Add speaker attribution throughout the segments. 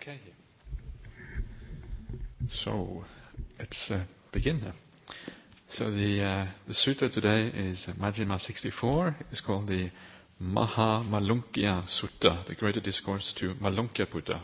Speaker 1: Okay. So let's begin. So the sutta today is Majjhima 64. It's called the Maha Malunkya Sutta, the greater discourse to Malunkya Buddha.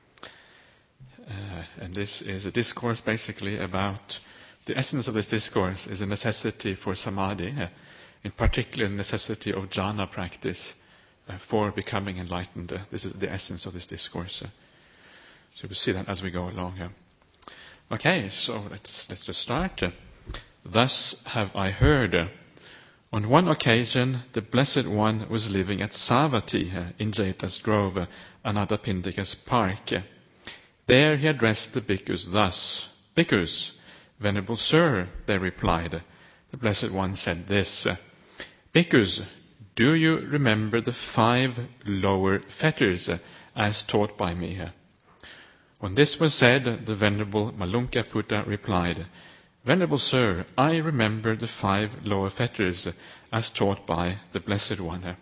Speaker 1: And this is a discourse basically about the essence of this discourse is a necessity for samadhi, in particular the necessity of jhana practice for becoming enlightened. This is the essence of this discourse. So we'll see that as we go along. Okay, so let's just start. Thus have I heard. On one occasion, the Blessed One was living at Savatthi in Jeta's Grove, Anathapindika's park. There he addressed the bhikkhus thus. Bhikkhus, Venerable Sir, they replied. The Blessed One said this. Bhikkhus, do you remember the 5 lower fetters as taught by me? When this was said, the Venerable Malunkya Buddha replied, Venerable Sir, I remember the 5 lower fetters as taught by the Blessed One.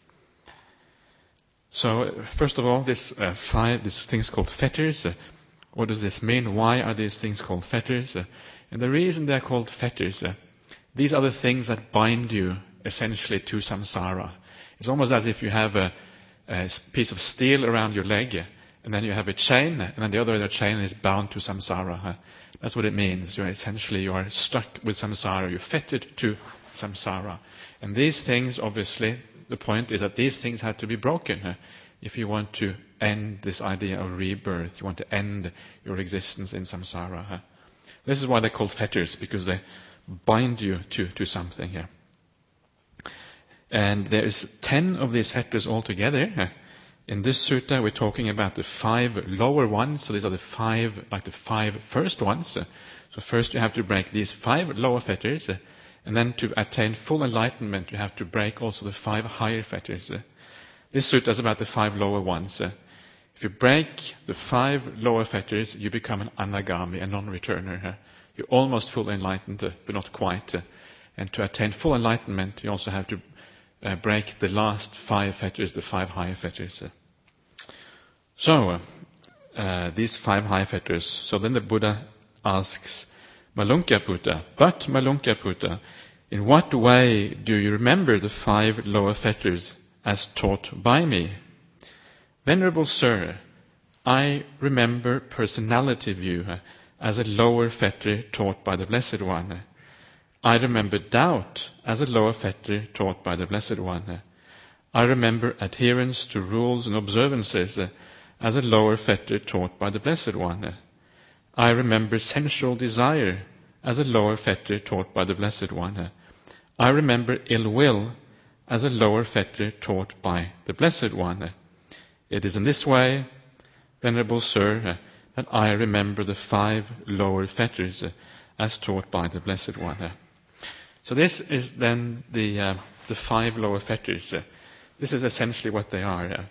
Speaker 1: So, first of all, these things called fetters. What does this mean? Why are these things called fetters? And the reason they're called fetters, these are the things that bind you essentially to samsara. It's almost as if you have a piece of steel around your leg, and then you have a chain, and then the other end of the chain is bound to samsara. That's what it means. You are stuck with samsara. You're fettered to samsara. And these things, obviously, the point is that these things have to be broken if you want to end this idea of rebirth. You want to end your existence in samsara. This is why they're called fetters, because they bind you to something here. And there is 10 of these fetters altogether. In this sutta, we're talking about the 5 lower ones. So these are the 5 first ones. So first you have to break these 5 lower fetters. And then to attain full enlightenment, you have to break also the 5 higher fetters. This sutta is about the 5 lower ones. If you break the 5 lower fetters, you become an anagami, a non-returner. You're almost fully enlightened, but not quite. And to attain full enlightenment, you also have to break the last 5 fetters, the 5 higher fetters. So, these 5 high fetters. So then the Buddha asks Malunkya Buddha, but Malunkya Buddha, in what way do you remember the 5 lower fetters as taught by me? Venerable Sir, I remember personality view as a lower fetter taught by the Blessed One. I remember doubt as a lower fetter taught by the Blessed One. I remember adherence to rules and observances as a lower fetter taught by the Blessed One. I remember sensual desire as a lower fetter taught by the Blessed One. I remember ill will as a lower fetter taught by the Blessed One. It is in this way, Venerable Sir, that I remember the 5 lower fetters as taught by the Blessed One. So this is then the 5 lower fetters. This is essentially what they are.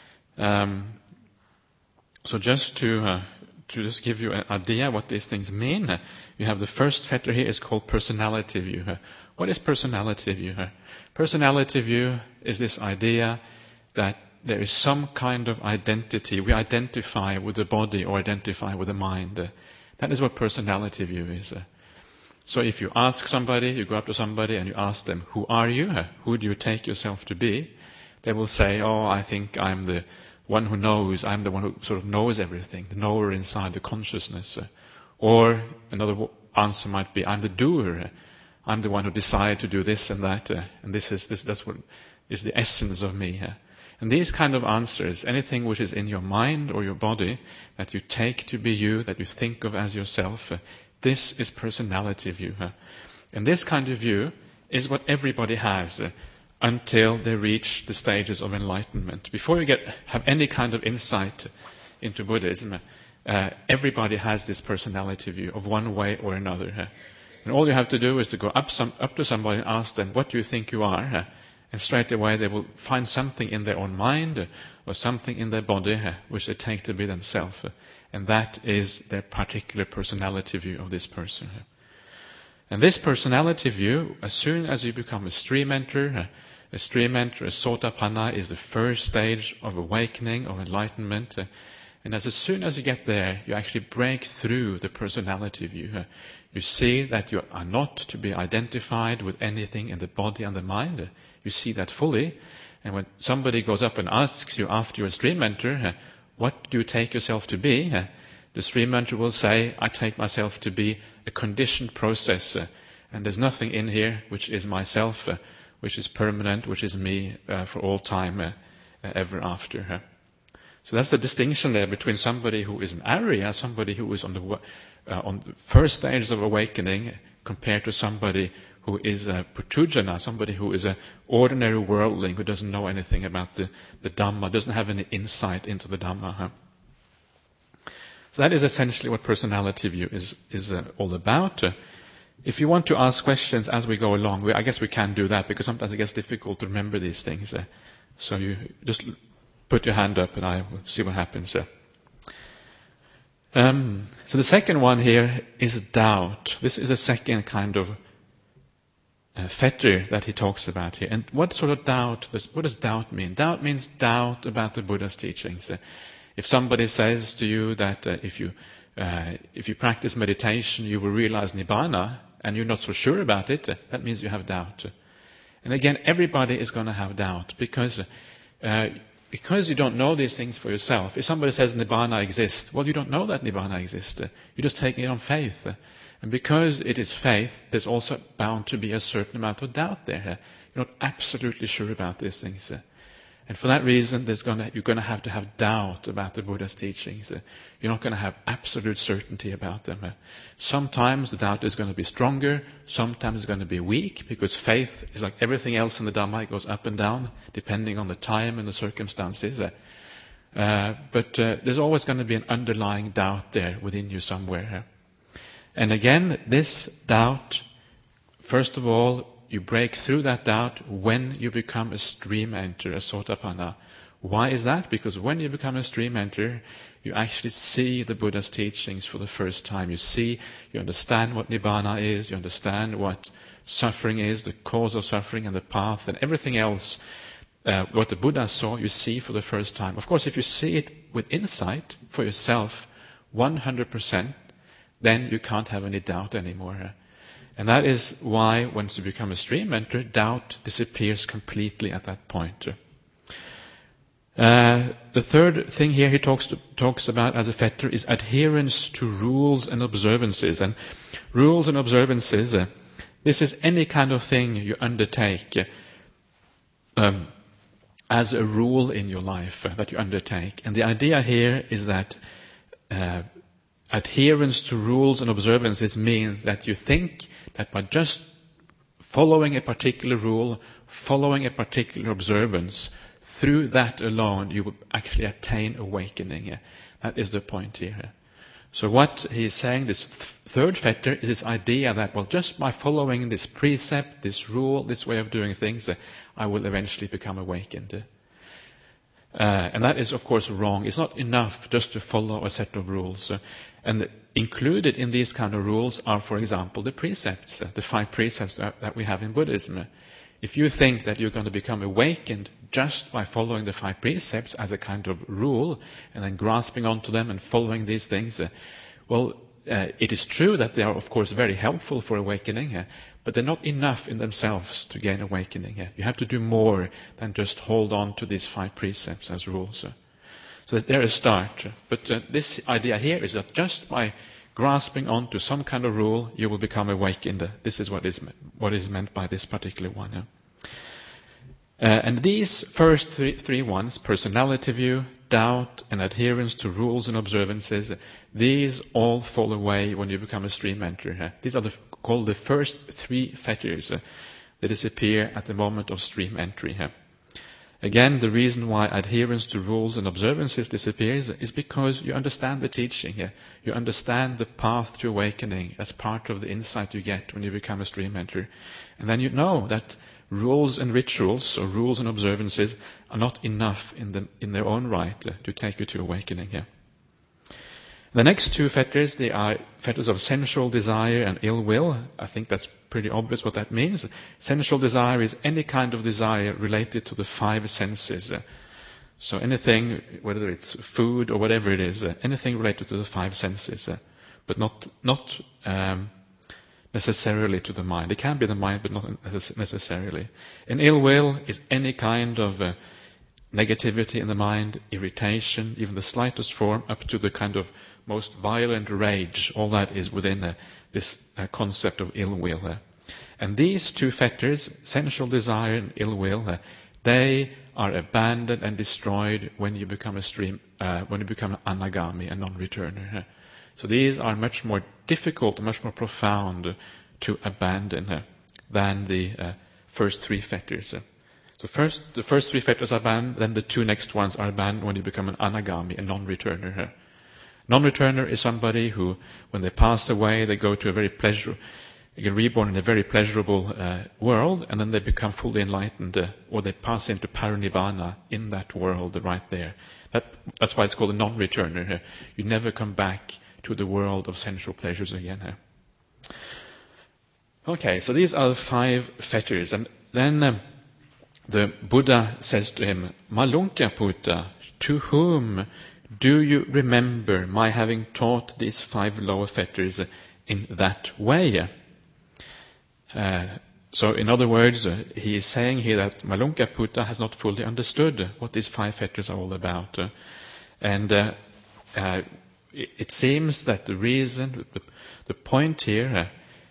Speaker 1: So just to just give you an idea what these things mean, you have the first fetter here is called personality view. What is personality view? Personality view is this idea that there is some kind of identity. We identify with the body or identify with the mind. That is what personality view is. So if you ask somebody, you go up to somebody and you ask them, who are you? Who do you take yourself to be? They will say, oh, I think I'm the one who knows, I'm the one who sort of knows everything, the knower inside the consciousness. Or another answer might be, I'm the doer. I'm the one who decided to do this and that, and that's what is the essence of me. And these kind of answers, anything which is in your mind or your body that you take to be you, that you think of as yourself, this is personality view. And this kind of view is what everybody has until they reach the stages of enlightenment. Before you have any kind of insight into Buddhism, everybody has this personality view of one way or another. And all you have to do is to go up to somebody and ask them, what do you think you are? And straight away they will find something in their own mind or something in their body which they take to be themselves. And that is their particular personality view of this person. And this personality view, as soon as you become a stream enter, a Sotapanna is the first stage of awakening, of enlightenment. And as soon as you get there, you actually break through the personality view. You see that you are not to be identified with anything in the body and the mind. You see that fully. And when somebody goes up and asks you after you're a stream mentor, what do you take yourself to be? The stream mentor will say, I take myself to be a conditioned process. And there's nothing in here which is myself, which is permanent, which is me for all time, ever after. So that's the distinction there between somebody who is an Arya, somebody who is on the first stages of awakening, compared to somebody who is a Pratujana, somebody who is an ordinary worldling who doesn't know anything about the Dhamma, doesn't have any insight into the Dhamma. So that is essentially what personality view is all about. If you want to ask questions as we go along, I guess we can do that, because sometimes it gets difficult to remember these things. So you just put your hand up and I will see what happens. So the second one here is doubt. This is a second kind of fetter that he talks about here. And what sort of doubt, what does doubt mean? Doubt means doubt about the Buddha's teachings. If somebody says to you that if you practice meditation you will realize Nibbana, and you're not so sure about it, that means you have doubt. And again, everybody is going to have doubt, because you don't know these things for yourself. If somebody says Nibbana exists, well, you don't know that Nibbana exists. You're just taking it on faith. And because it is faith, there's also bound to be a certain amount of doubt there. You're not absolutely sure about these things. And for that reason, you're going to have doubt about the Buddha's teachings. You're not going to have absolute certainty about them. Sometimes the doubt is going to be stronger, sometimes it's going to be weak, because faith is like everything else in the Dhamma, it goes up and down, depending on the time and the circumstances. But there's always going to be an underlying doubt there within you somewhere. And again, this doubt, first of all, you break through that doubt when you become a stream enter, a Sotapanna. Why is that? Because when you become a stream enter, you actually see the Buddha's teachings for the first time. You understand what Nibbana is, you understand what suffering is, the cause of suffering and the path and everything else. What the Buddha saw, you see for the first time. Of course, if you see it with insight for yourself, 100%, then you can't have any doubt anymore. And that is why, once you become a stream mentor, doubt disappears completely at that point. The third thing here he talks about as a fetter is adherence to rules and observances. And rules and observances, this is any kind of thing you undertake as a rule in your life that you undertake. And the idea here is that adherence to rules and observances means that you think that by just following a particular rule, following a particular observance, through that alone you will actually attain awakening. That is the point here. So what he is saying, this third fetter, is this idea that, well, just by following this precept, this rule, this way of doing things, I will eventually become awakened. And that is, of course, wrong. It's not enough just to follow a set of rules. And included in these kind of rules are, for example, the precepts, the 5 precepts that we have in Buddhism. If you think that you're going to become awakened just by following the 5 precepts as a kind of rule, and then grasping onto them and following these things, it is true that they are, of course, very helpful for awakening, but they're not enough in themselves to gain awakening. You have to do more than just hold on to these 5 precepts as rules. So there is a start. But this idea here is that just by grasping onto some kind of rule, you will become awakened. This is what is meant by this particular one. And these first three ones, personality view, doubt, and adherence to rules and observances, these all fall away when you become a stream mentor. These are called the first 3 fetters that disappear at the moment of stream entry. Again, the reason why adherence to rules and observances disappears is because you understand the teaching here. You understand the path to awakening as part of the insight you get when you become a stream mentor. And then you know that rules and rituals, or rules and observances, are not enough in their own right to take you to awakening here. The next 2 fetters, they are fetters of sensual desire and ill will. I think that's pretty obvious what that means. Sensual desire is any kind of desire related to the 5 senses. So anything, whether it's food or whatever it is, anything related to the five senses, but not necessarily to the mind. It can be the mind, but not necessarily. And ill will is any kind of negativity in the mind, irritation, even the slightest form, up to the kind of most violent rage. All that is within this concept of ill will. And these two fetters, sensual desire and ill will, they are abandoned and destroyed when you become when you become an anagami, a non-returner. So these are much more difficult, much more profound to abandon than the first three fetters. So the first three fetters are banned, then the two next ones are banned when you become an anagami, a non-returner. Non-returner is somebody who, when they pass away, they go to a very they get reborn in a very pleasurable world, and then they become fully enlightened, or they pass into parinirvana in that world right there. That's why it's called a non-returner. You never come back to the world of sensual pleasures again. Okay, so these are the five fetters. And then the Buddha says to him, Malunkyaputta, to whom do you remember my having taught these five lower fetters in that way? So in other words, he is saying here that Malunkyaputta has not fully understood what these five fetters are all about. And it seems that the reason, the point here,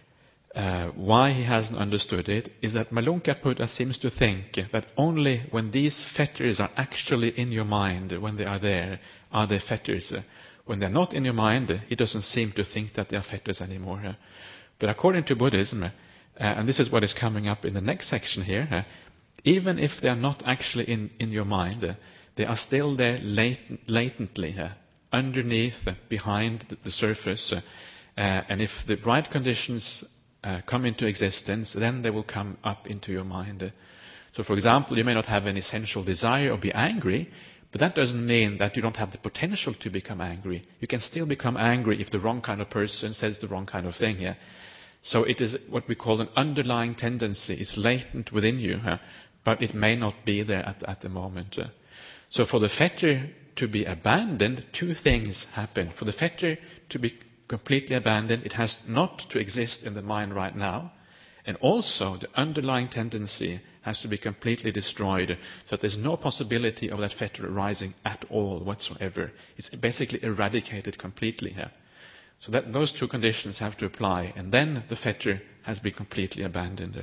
Speaker 1: why he hasn't understood it, is that Malunkyaputta seems to think that only when these fetters are actually in your mind, when they are they fetters. When they're not in your mind, he doesn't seem to think that they are fetters anymore. But according to Buddhism, and this is what is coming up in the next section here, even if they are not actually in your mind, they are still there latently, underneath, behind the surface. And if the right conditions come into existence, then they will come up into your mind. So, for example, you may not have any sensual desire or be angry, but that doesn't mean that you don't have the potential to become angry. You can still become angry if the wrong kind of person says the wrong kind of thing. So it is what we call an underlying tendency. It's latent within you, but it may not be there at the moment. So for the fetter to be abandoned, two things happen. For the fetter to be completely abandoned, it has not to exist in the mind right now, and also the underlying tendency has to be completely destroyed, so that there's no possibility of that fetter arising at all whatsoever. It's basically eradicated completely here. So that those two conditions have to apply, and then the fetter has been completely abandoned.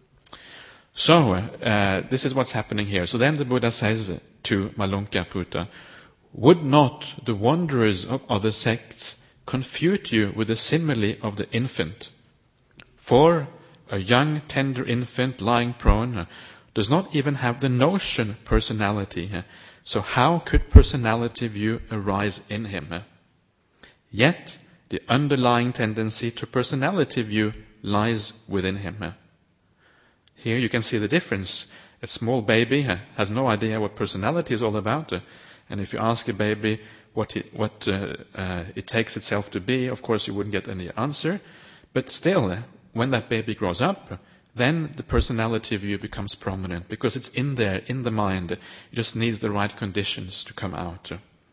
Speaker 1: So this is what's happening here. So then the Buddha says to Malunkyaputta, would not the wanderers of other sects confute you with the simile of the infant? For a young tender infant lying prone does not even have the notion personality. So how could personality view arise in him? Yet the underlying tendency to personality view lies within him. Here you can see the difference. A small baby has no idea what personality is all about. And if you ask a baby what it takes itself to be, of course you wouldn't get any answer. But still, when that baby grows up, then the personality view becomes prominent, because it's in there, in the mind. It just needs the right conditions to come out.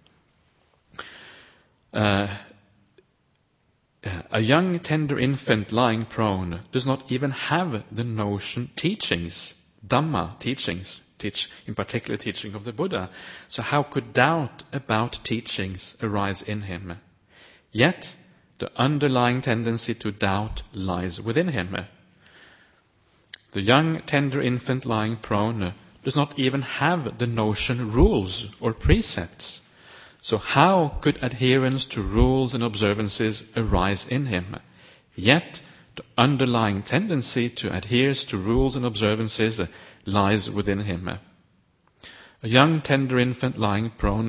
Speaker 1: A young tender infant lying prone does not even have the notion teachings, Dhamma teachings, in particular teaching of the Buddha. So how could doubt about teachings arise in him? Yet the underlying tendency to doubt lies within him. The young tender infant lying prone does not even have the notion rules or precepts. So how could adherence to rules and observances arise in him? Yet the underlying tendency to adhere to rules and observances lies within him. A young tender infant lying prone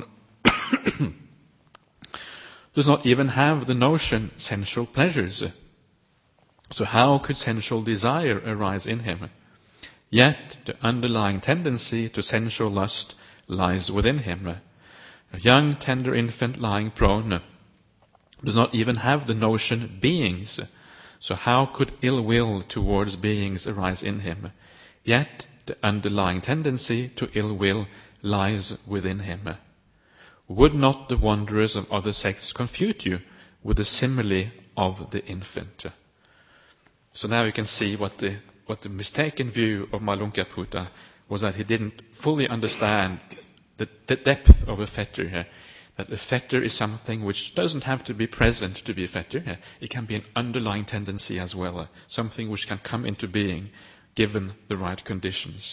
Speaker 1: does not even have the notion sensual pleasures. So how could sensual desire arise in him? Yet the underlying tendency to sensual lust lies within him. A young tender infant lying prone does not even have the notion beings. So how could ill will towards beings arise in him? Yet the underlying tendency to ill will lies within him. Would not the wanderers of other sects confute you with the simile of the infant? So now you can see what the mistaken view of Malunkyaputta was, that he didn't fully understand the depth of a fetter here. That a fetter is something which doesn't have to be present to be a fetter. It can be an underlying tendency as well, something which can come into being given the right conditions.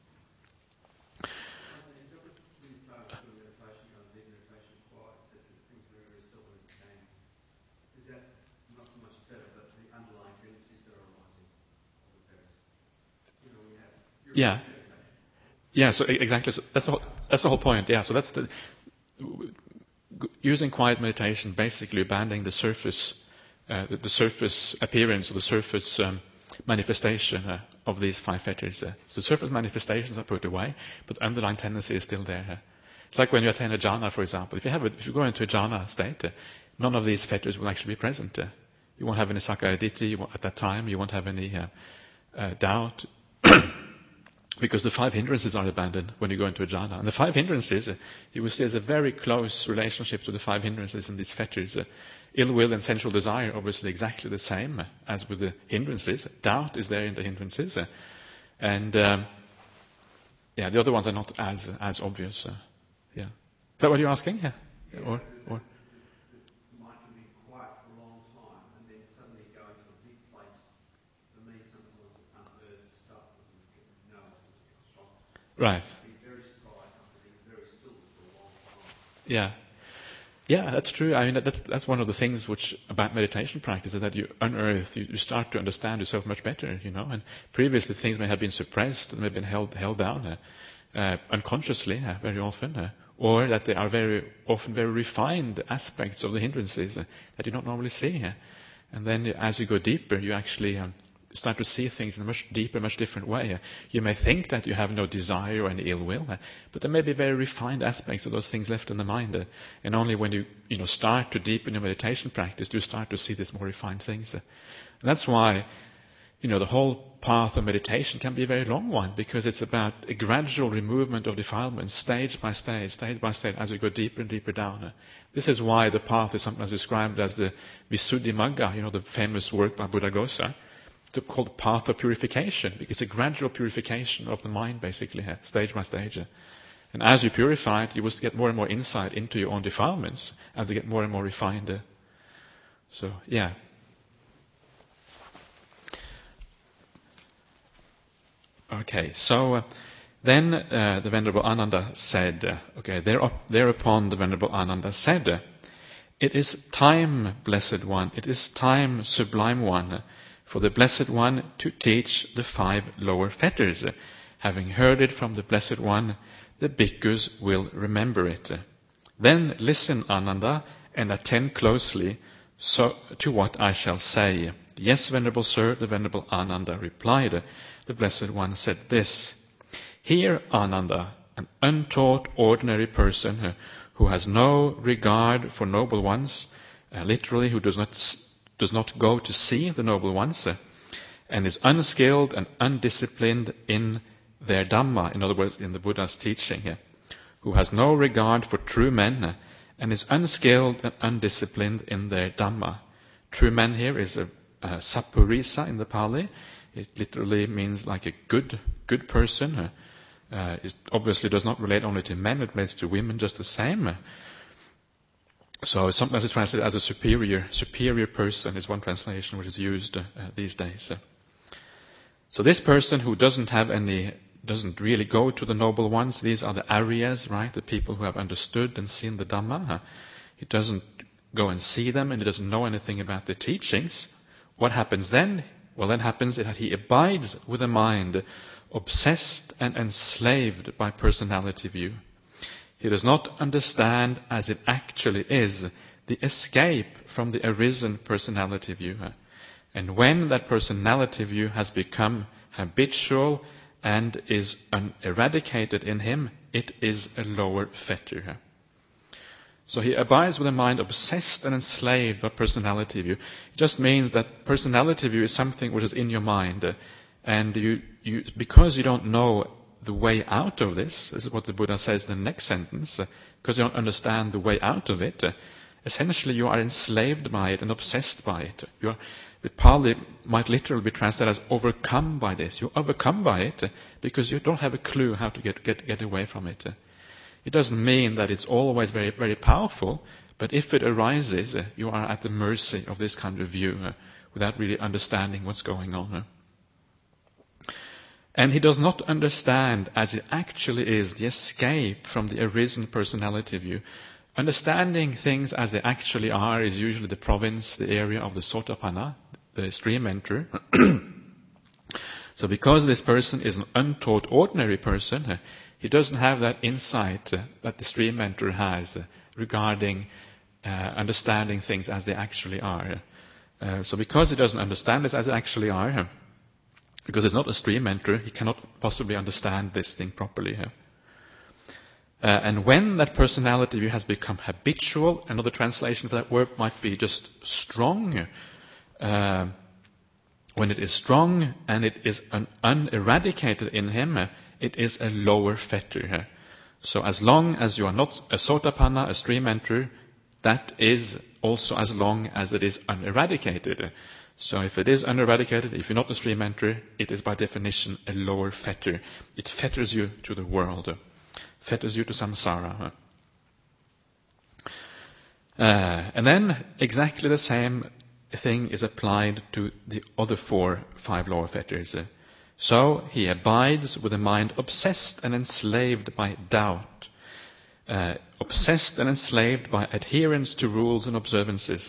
Speaker 1: Yeah. Yeah, so exactly. So that's the whole point. Yeah, so that's using quiet meditation, basically abandoning the surface appearance or the surface manifestation of these five fetters. So surface manifestations are put away, but underlying tendency is still there. It's like when you attain a jhana, for example. If you go into a jhana state, none of these fetters will actually be present. You won't have any sakkaya ditthi at that time. You won't have any doubt. Because the five hindrances are abandoned when you go into a jhana. And the five hindrances, you will see there's a very close relationship to the five hindrances in these fetters. Ill will and sensual desire, obviously exactly the same as with the hindrances. Doubt is there in the hindrances. And the other ones are not as obvious. Yeah. Is that what you're asking? Yeah. Or?
Speaker 2: The mind can be quiet for a long time and then suddenly go into a deep place. For me, sometimes it unearths stuff that you didn't know was strong.
Speaker 1: Right.
Speaker 2: Be very surprised after being very still for a long time.
Speaker 1: Yeah. Yeah, that's true. I mean, that's one of the things which about meditation practice is that you unearth, you start to understand yourself much better, And previously things may have been suppressed, may have been held down unconsciously very often, or that they are very often very refined aspects of the hindrances that you don't normally see. And then as you go deeper, you actually start to see things in a much deeper, much different way. You may think that you have no desire or any ill will, but there may be very refined aspects of those things left in the mind. And only when you start to deepen your meditation practice do you start to see these more refined things. And that's why the whole path of meditation can be a very long one, because it's about a gradual removement of defilements, stage by stage, as we go deeper and deeper down. This is why the path is sometimes described as the Visuddhimagga, the famous work by Buddhaghosa. It's called path of purification, because it's a gradual purification of the mind, basically, stage by stage. And as you purify it, you will get more and more insight into your own defilements as they get more and more refined. So, yeah. Okay, so then the Venerable Ananda said, thereupon the Venerable Ananda said, "It is time, Blessed One, it is time, Sublime One, for the Blessed One to teach the five lower fetters. Having heard it from the Blessed One, the bhikkhus will remember it. Then listen, Ananda, and attend closely to what I shall say." "Yes, Venerable Sir," the Venerable Ananda replied. The Blessed One said this: "Hear, Ananda, an untaught ordinary person who has no regard for noble ones, literally who does not go to see the noble ones, and is unskilled and undisciplined in their Dhamma," in other words, in the Buddha's teaching here, "who has no regard for true men, and is unskilled and undisciplined in their Dhamma." True men here is a Sappurisa in the Pali. It literally means like a good person. It obviously does not relate only to men, it relates to women just the same. So sometimes it's translated as a superior person is one translation which is used these days. So this person who doesn't really go to the noble ones, these are the Aryas, right? The people who have understood and seen the Dhamma. He doesn't go and see them, and he doesn't know anything about their teachings. What happens then? Well, then happens that he abides with a mind obsessed and enslaved by personality view. He does not understand as it actually is the escape from the arisen personality view. And when that personality view has become habitual and is eradicated in him, it is a lower fetter. So he abides with a mind obsessed and enslaved by personality view. It just means that personality view is something which is in your mind, and you because you don't know the way out of this is what the Buddha says in the next sentence, because you don't understand the way out of it, essentially you are enslaved by it and obsessed by it. The Pali might literally be translated as overcome by this. You're overcome by it because you don't have a clue how to get away from it. It doesn't mean that it's always very, very powerful, but if it arises, you are at the mercy of this kind of view without really understanding what's going on. And he does not understand as it actually is the escape from the arisen personality view. Understanding things as they actually are is usually the province, the area of the Sotapanna, the stream enterer. So because this person is an untaught ordinary person, he doesn't have that insight that the stream enterer has regarding understanding things as they actually are. So because he doesn't understand this as they actually are, because it's not a stream enterer, he cannot possibly understand this thing properly. And when that personality view has become habitual, another translation for that word might be just strong. When it is strong and it is uneradicated in him, it is a lower fetter. So as long as you are not a Sotapanna, a stream enterer, that is also as long as it is uneradicated. So if it is uneradicated, if you're not a stream enterer, it is by definition a lower fetter. It fetters you to the world, fetters you to samsara. And then exactly the same thing is applied to the other 5 lower fetters. So he abides with a mind obsessed and enslaved by doubt, obsessed and enslaved by adherence to rules and observances,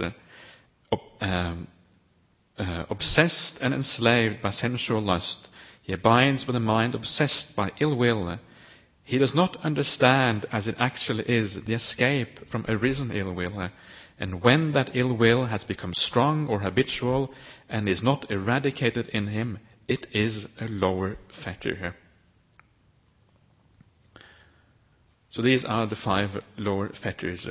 Speaker 1: obsessed and enslaved by sensual lust. He abides with a mind obsessed by ill will. He does not understand as it actually is the escape from arisen ill will. And when that ill will has become strong or habitual and is not eradicated in him, it is a lower fetter. So these are the 5 lower fetters.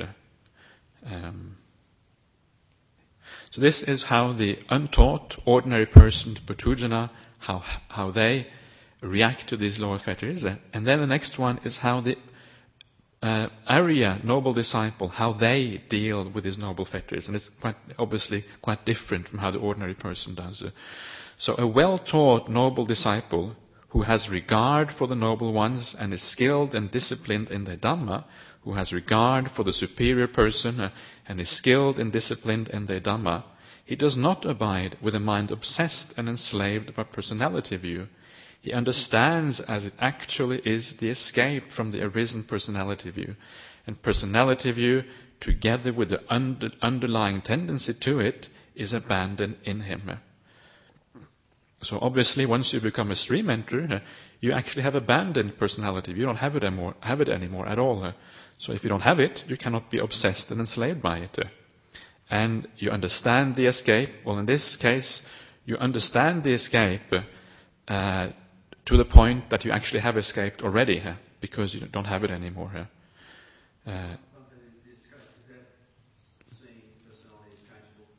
Speaker 1: So this is how the untaught, ordinary person, Putujana, how they react to these lower fetters. And then the next one is how the Arya, noble disciple, how they deal with these noble fetters. And it's obviously quite different from how the ordinary person does. So a well-taught noble disciple who has regard for the noble ones and is skilled and disciplined in their Dhamma, who has regard for the superior person and is skilled and disciplined in their Dhamma, he does not abide with a mind obsessed and enslaved by personality view. He understands as it actually is the escape from the arisen personality view. And personality view, together with the underlying tendency to it, is abandoned in him. So obviously, once you become a stream enterer, you actually have abandoned personality. You don't have it anymore at all. So if you don't have it, you cannot be obsessed and enslaved by it. And you understand the escape. Well, in this case, you understand the escape to the point that you actually have escaped already, because you don't have it anymore.
Speaker 2: The escape, is that seeing personality as changeable?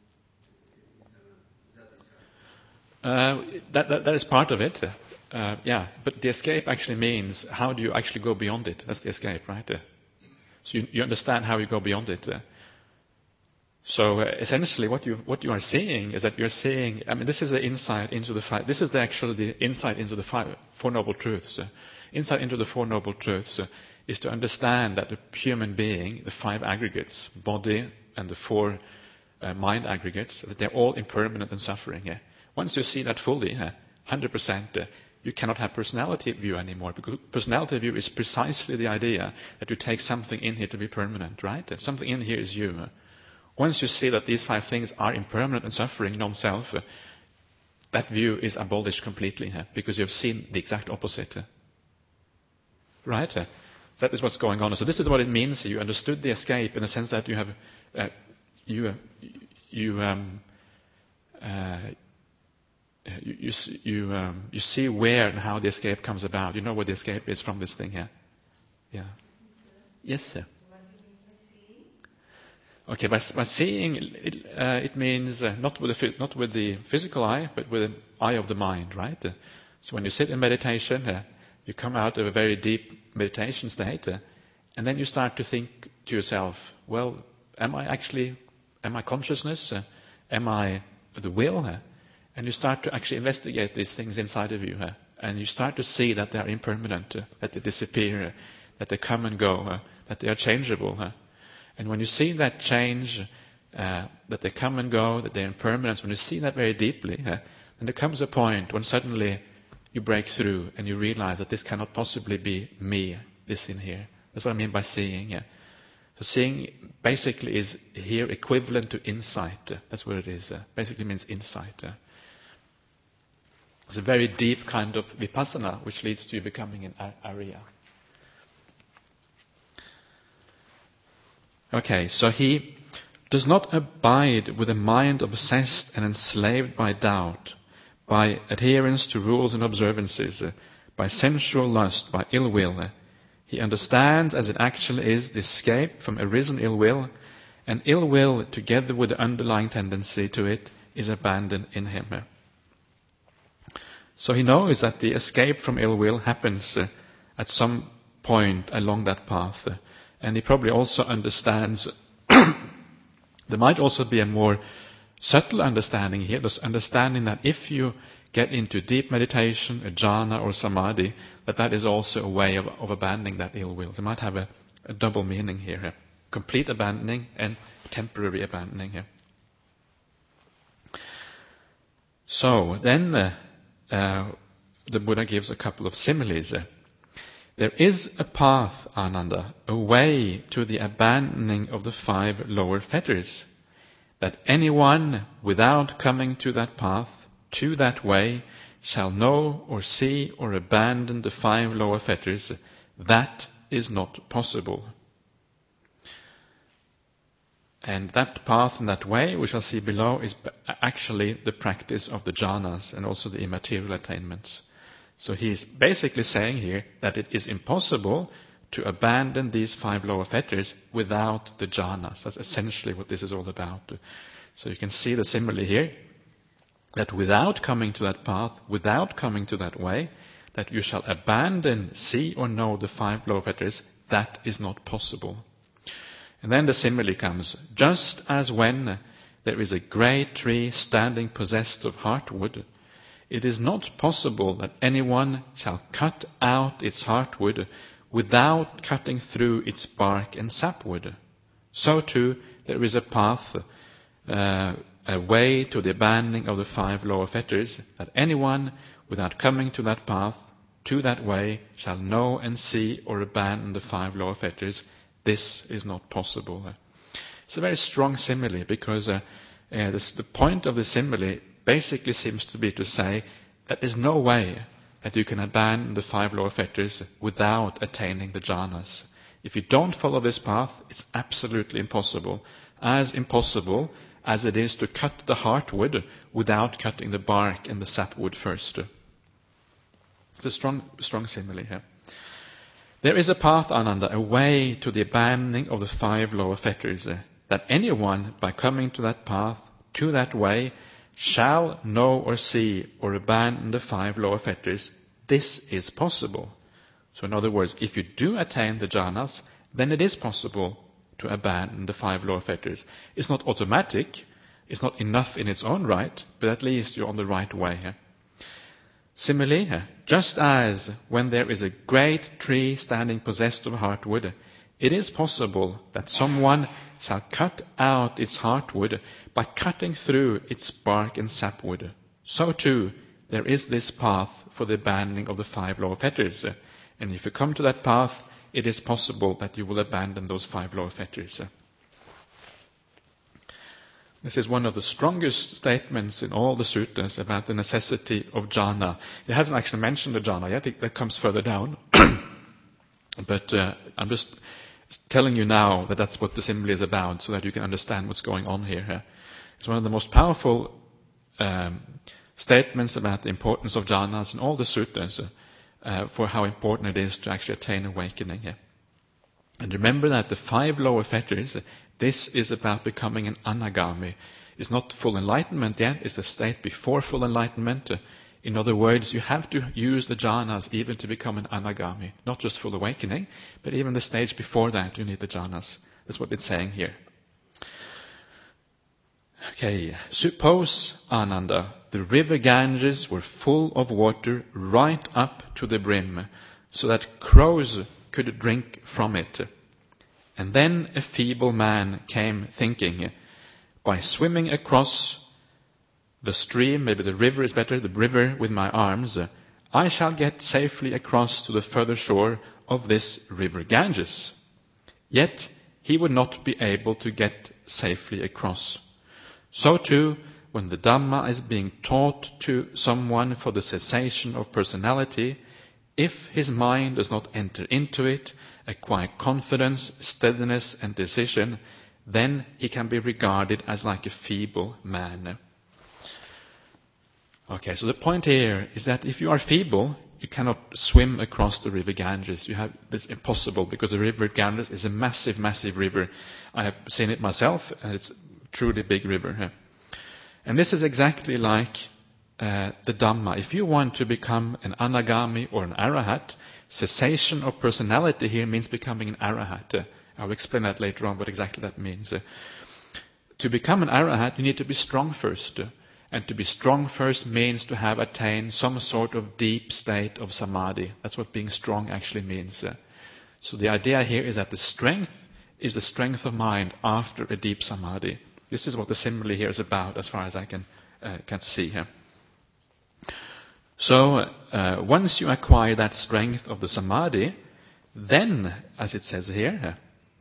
Speaker 2: Is that the escape?
Speaker 1: That is part of it. But the escape actually means how do you actually go beyond it? That's the escape, right? So you understand how you go beyond it. So essentially, what you are seeing is that you're seeing. I mean, this is the insight into the 5. This is the insight into the 4 noble truths. Insight into the 4 noble truths is to understand that the human being, the 5 aggregates, body and the 4 mind aggregates, that they're all impermanent and suffering. Once you see that fully, 100%, you cannot have personality view anymore, because personality view is precisely the idea that you take something in here to be permanent, right? Something in here is you. Once you see that these 5 things are impermanent and suffering, non-self, that view is abolished completely, because you have seen the exact opposite. Right? That is what's going on. So this is what it means. You understood the escape in the sense that you have you see where and how the escape comes about. You know what the escape is from this thing here. Yeah. Yes, sir. Okay, by seeing, it means not with the physical eye, but with the eye of the mind, right? So when you sit in meditation, You come out of a very deep meditation state, and then you start to think to yourself, well, am I consciousness? Am I the will? And you start to actually investigate these things inside of you, and you start to see that they are impermanent, that they disappear, that they come and go, that they are changeable. And when you see that change, that they come and go, that they're impermanent, when you see that very deeply, then there comes a point when suddenly you break through and you realize that this cannot possibly be me, this in here. That's what I mean by seeing. So seeing basically is here equivalent to insight. That's what it is. Basically means insight. It's a very deep kind of vipassana which leads to you becoming an Arya. Okay, so he does not abide with a mind obsessed and enslaved by doubt, by adherence to rules and observances, by sensual lust, by ill will. He understands as it actually is the escape from arisen ill will, and ill will, together with the underlying tendency to it, is abandoned in him. So he knows that the escape from ill will happens at some point along that path, and he probably also understands there might also be a more subtle understanding here, this understanding that if you get into deep meditation, a jhana or samadhi, that is also a way of abandoning that ill will. They might have a double meaning here, complete abandoning and temporary abandoning here. So then the Buddha gives a couple of similes. There is a path, Ananda, a way to the abandoning of the 5 lower fetters, that anyone without coming to that path, to that way, shall know or see or abandon the 5 lower fetters. That is not possible. And that path and that way, we shall see below, is actually the practice of the jhanas and also the immaterial attainments. So he's basically saying here that it is impossible to abandon these 5 lower fetters without the jhanas. That's essentially what this is all about. So you can see the simile here, that without coming to that path, without coming to that way, that you shall abandon, see or know the 5 lower fetters, that is not possible. And then the simile comes, just as when there is a great tree standing possessed of heartwood, it is not possible that anyone shall cut out its heartwood without cutting through its bark and sapwood. So too there is a path, a way to the abandoning of the 5 lower fetters, that anyone without coming to that path, to that way, shall know and see or abandon the 5 lower fetters. This is not possible. It's a very strong simile, because the point of the simile basically seems to be to say that there's no way that you can abandon the 5 lower fetters without attaining the jhanas. If you don't follow this path, it's absolutely impossible as it is to cut the heartwood without cutting the bark and the sapwood first. It's a strong simile here. There is a path, Ananda, a way to the abandoning of the 5 lower fetters, that anyone, by coming to that path, to that way, shall know or see or abandon the 5 lower fetters. This is possible. So in other words, if you do attain the jhanas, then it is possible to abandon the 5 lower fetters. It's not automatic, it's not enough in its own right, but at least you're on the right way. Similarly, just as when there is a great tree standing possessed of heartwood, it is possible that someone shall cut out its heartwood by cutting through its bark and sapwood. So too, there is this path for the abandoning of the 5 lower fetters. And if you come to that path, it is possible that you will abandon those 5 lower fetters. This is one of the strongest statements in all the suttas about the necessity of jhana. It hasn't actually mentioned the jhana yet, that comes further down. But I'm just telling you now that that's what the simile is about, so that you can understand what's going on here. It's one of the most powerful statements about the importance of jhanas in all the suttas, for how important it is to actually attain awakening. And remember that the 5 lower fetters, this is about becoming an anagami. It's not full enlightenment yet, it's a state before full enlightenment. In other words, you have to use the jhanas even to become an anagami. Not just full awakening, but even the stage before that, you need the jhanas. That's what it's saying here. Okay, suppose, Ananda, the river Ganges were full of water right up to the brim, so that crows could drink from it. And then a feeble man came thinking, by swimming across the stream, maybe the river is better, the river with my arms, I shall get safely across to the further shore of this river Ganges. Yet he would not be able to get safely across. So too, when the Dhamma is being taught to someone for the cessation of personality, if his mind does not enter into it, acquire confidence, steadiness and decision, then he can be regarded as like a feeble man. Okay, so the point here is that if you are feeble, you cannot swim across the river Ganges. It's impossible because the river Ganges is a massive, massive river. I have seen it myself, and it's a truly big river. And this is exactly like the Dhamma. If you want to become an anagami or an arahat, cessation of personality here means becoming an arahat. I'll explain that later on, what exactly that means. To become an arahat, you need to be strong first. And to be strong first means to have attained some sort of deep state of samadhi. That's what being strong actually means. So the idea here is that the strength is the strength of mind after a deep samadhi. This is what the simile here is about, as far as I can see here. So once you acquire that strength of the samadhi, then, as it says here,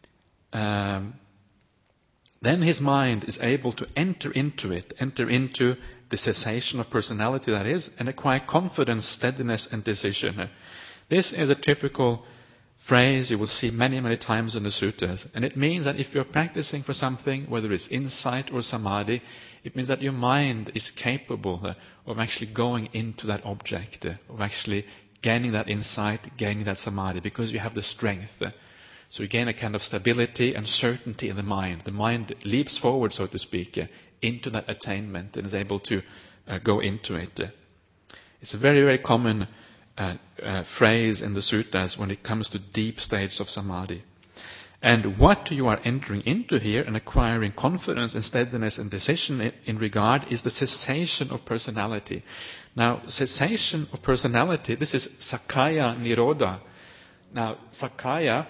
Speaker 1: then his mind is able to enter into the cessation of personality, that is, and acquire confidence, steadiness, and decision. This is a typical phrase you will see many, many times in the suttas. And it means that if you're practicing for something, whether it's insight or samadhi, it means that your mind is capable of actually going into that object, of actually gaining that insight, gaining that samadhi, because you have the strength. So you gain a kind of stability and certainty in the mind. The mind leaps forward, so to speak, into that attainment and is able to go into it. It's a very, very common phrase in the suttas when it comes to deep states of samadhi. And what you are entering into here and acquiring confidence and steadiness and decision in regard is the cessation of personality. Now, cessation of personality, this is Sakaya Nirodha. Now, Sakaya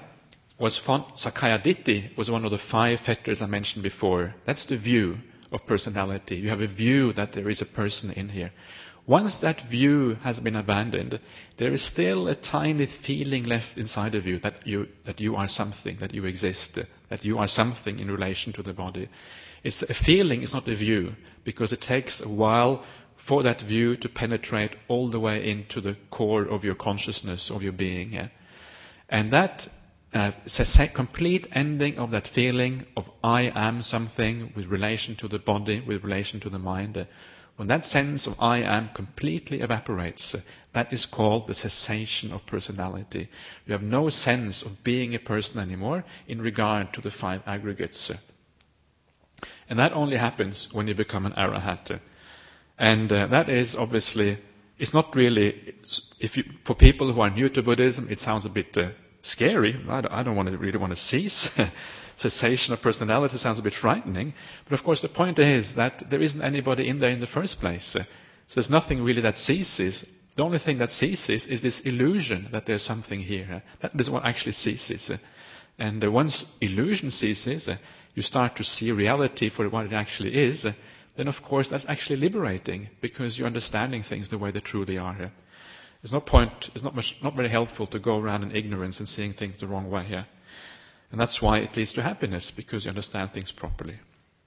Speaker 1: Ditti was one of the 5 fetters I mentioned before. That's the view of personality. You have a view that there is a person in here. Once that view has been abandoned, there is still a tiny feeling left inside of you that you are something, that you exist, that you are something in relation to the body. It's a feeling, it's not a view, because it takes a while for that view to penetrate all the way into the core of your consciousness, of your being. Yeah? And that complete ending of that feeling of I am something with relation to the body, with relation to the mind, when that sense of I am completely evaporates, that is called the cessation of personality. You have no sense of being a person anymore in regard to the 5 aggregates. And that only happens when you become an arahat. And that is obviously, it's not really, for people who are new to Buddhism, it sounds a bit scary. I don't really want to cease. Cessation of personality sounds a bit frightening. But of course the point is that there isn't anybody in there in the first place. So there's nothing really that ceases. The only thing that ceases is this illusion that there's something here. That is what actually ceases. And once illusion ceases, you start to see reality for what it actually is, then of course that's actually liberating, because you're understanding things the way they truly are. There's no point, it's not very helpful to go around in ignorance and seeing things the wrong way here. And that's why it leads to happiness, because you understand things properly.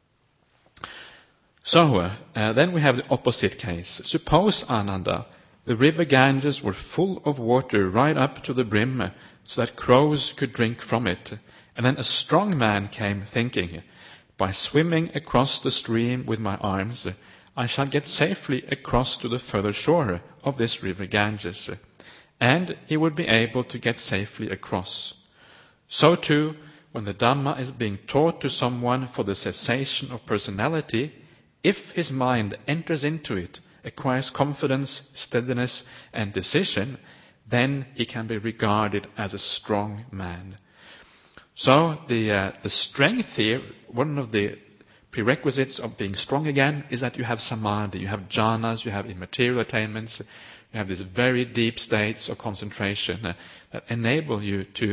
Speaker 1: So, then we have the opposite case. Suppose, Ananda, the river Ganges were full of water right up to the brim, so that crows could drink from it. And then a strong man came thinking, by swimming across the stream with my arms, I shall get safely across to the further shore of this river Ganges. And he would be able to get safely across. So too, when the Dhamma is being taught to someone for the cessation of personality, if his mind enters into it, acquires confidence, steadiness, and decision, then he can be regarded as a strong man. So the strength here, one of the prerequisites of being strong again, is that you have samadhi, you have jhanas, you have immaterial attainments, you have these very deep states of concentration that enable you to,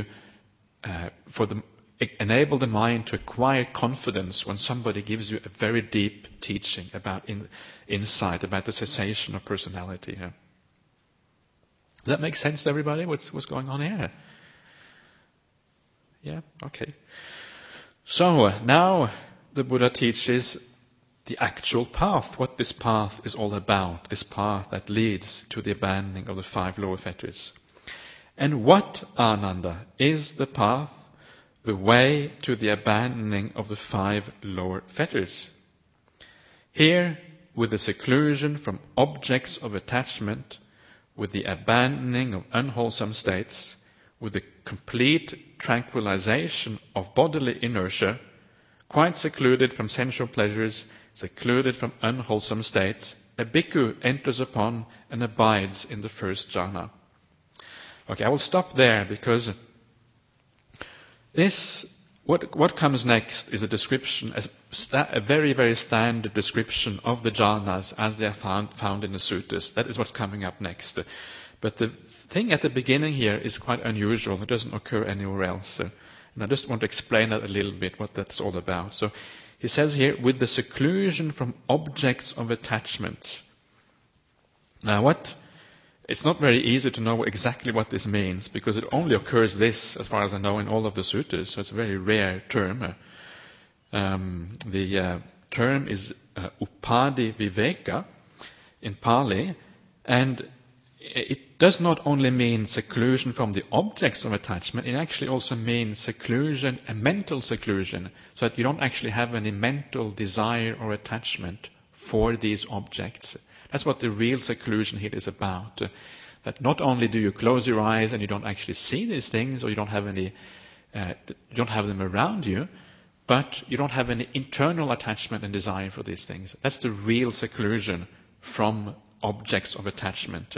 Speaker 1: enable the mind to acquire confidence when somebody gives you a very deep teaching about insight, about the cessation of personality. Does that make sense to everybody? What's going on here? Yeah? Okay. So, now the Buddha teaches the actual path, what this path is all about, this path that leads to the abandoning of the 5 lower fetters. And what, Ananda, is the path, the way to the abandoning of the 5 lower fetters? Here, with the seclusion from objects of attachment, with the abandoning of unwholesome states, with the complete tranquilization of bodily inertia, quite secluded from sensual pleasures, secluded from unwholesome states, a bhikkhu enters upon and abides in the first jhana. Okay, I will stop there because what comes next is a description, a very, very standard description of the jhanas as they are found in the suttas. That is what's coming up next. But the thing at the beginning here is quite unusual. It doesn't occur anywhere else. And I just want to explain that a little bit, what that's all about. So he says here, with the seclusion from objects of attachment. Now it's not very easy to know exactly what this means, because it only occurs as far as I know, in all of the suttas, so it's a very rare term. The term is upadi viveka in Pali, and it does not only mean seclusion from the objects of attachment, it actually also means seclusion, a mental seclusion, so that you don't actually have any mental desire or attachment for these objects. That's what the real seclusion here is about. That not only do you close your eyes and you don't actually see these things, or you don't have any, you don't have them around you, but you don't have any internal attachment and desire for these things. That's the real seclusion from objects of attachment.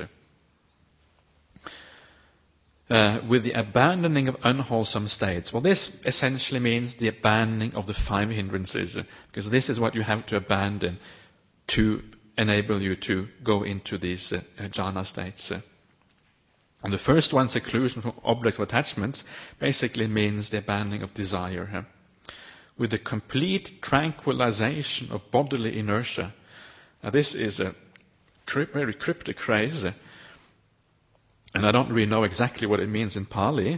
Speaker 1: With the abandoning of unwholesome states. Well, this essentially means the abandoning of the 5 hindrances, because this is what you have to abandon to enable you to go into these jhana states. And the first one, seclusion from objects of attachments, basically means the abandoning of desire. With the complete tranquilization of bodily inertia. Now, this is a very cryptic phrase, and I don't really know exactly what it means in Pali.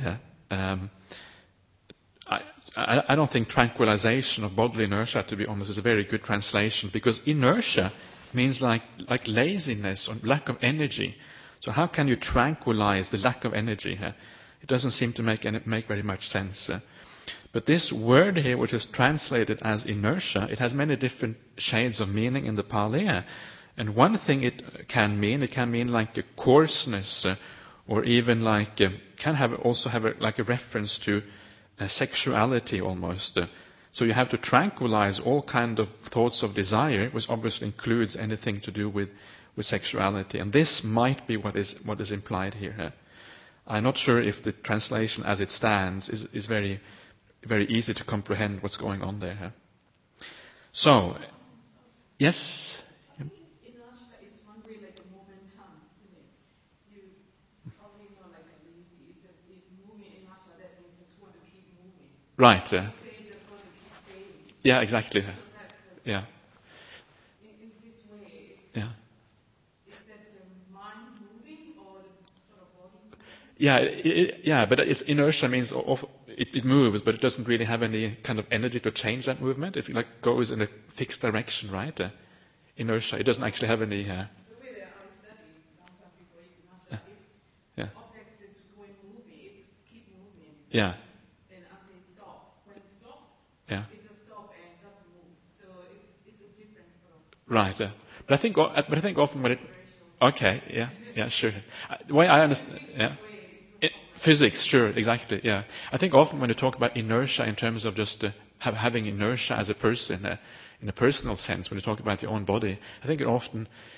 Speaker 1: I don't think tranquilization of bodily inertia, to be honest, is a very good translation, because inertia means like laziness or lack of energy. So how can you tranquilize the lack of energy? It doesn't seem to make very much sense. But this word here, which is translated as inertia, it has many different shades of meaning in the Pali. And one thing it can mean like a coarseness, or even like also have a reference to sexuality almost. So you have to tranquilize all kind of thoughts of desire, which obviously includes anything to do with sexuality. And this might be what is implied here. I'm not sure if the translation as it stands is very, very easy to comprehend what's going on there. So, yes?
Speaker 3: Inertia is one way like a momentum, isn't it? You probably know like a lazy. It's moving inertia, that means just want to keep moving.
Speaker 1: Right. Yeah, exactly. Yeah.
Speaker 3: In this way,
Speaker 1: yeah.
Speaker 3: Is that the mind moving or the sort of body moving?
Speaker 1: Yeah, but inertia means it moves, but it doesn't really have any kind of energy to change that movement. It's like goes in a fixed direction, right? Inertia. It doesn't actually have any.
Speaker 3: The way that I study long time before is inertia. If objects is going moving, it's keep moving.
Speaker 1: Yeah.
Speaker 3: Then until it stop. When it stop,
Speaker 1: Yeah.
Speaker 3: it's a stop and doesn't move. So it's a different sort of.
Speaker 1: Right. But I think often when it. Okay. Yeah. Sure. The way I understand. Yeah. Physics, sure, exactly, yeah. I think often when you talk about inertia in terms of just having inertia as a person, in a personal sense, when you talk about your own body, I think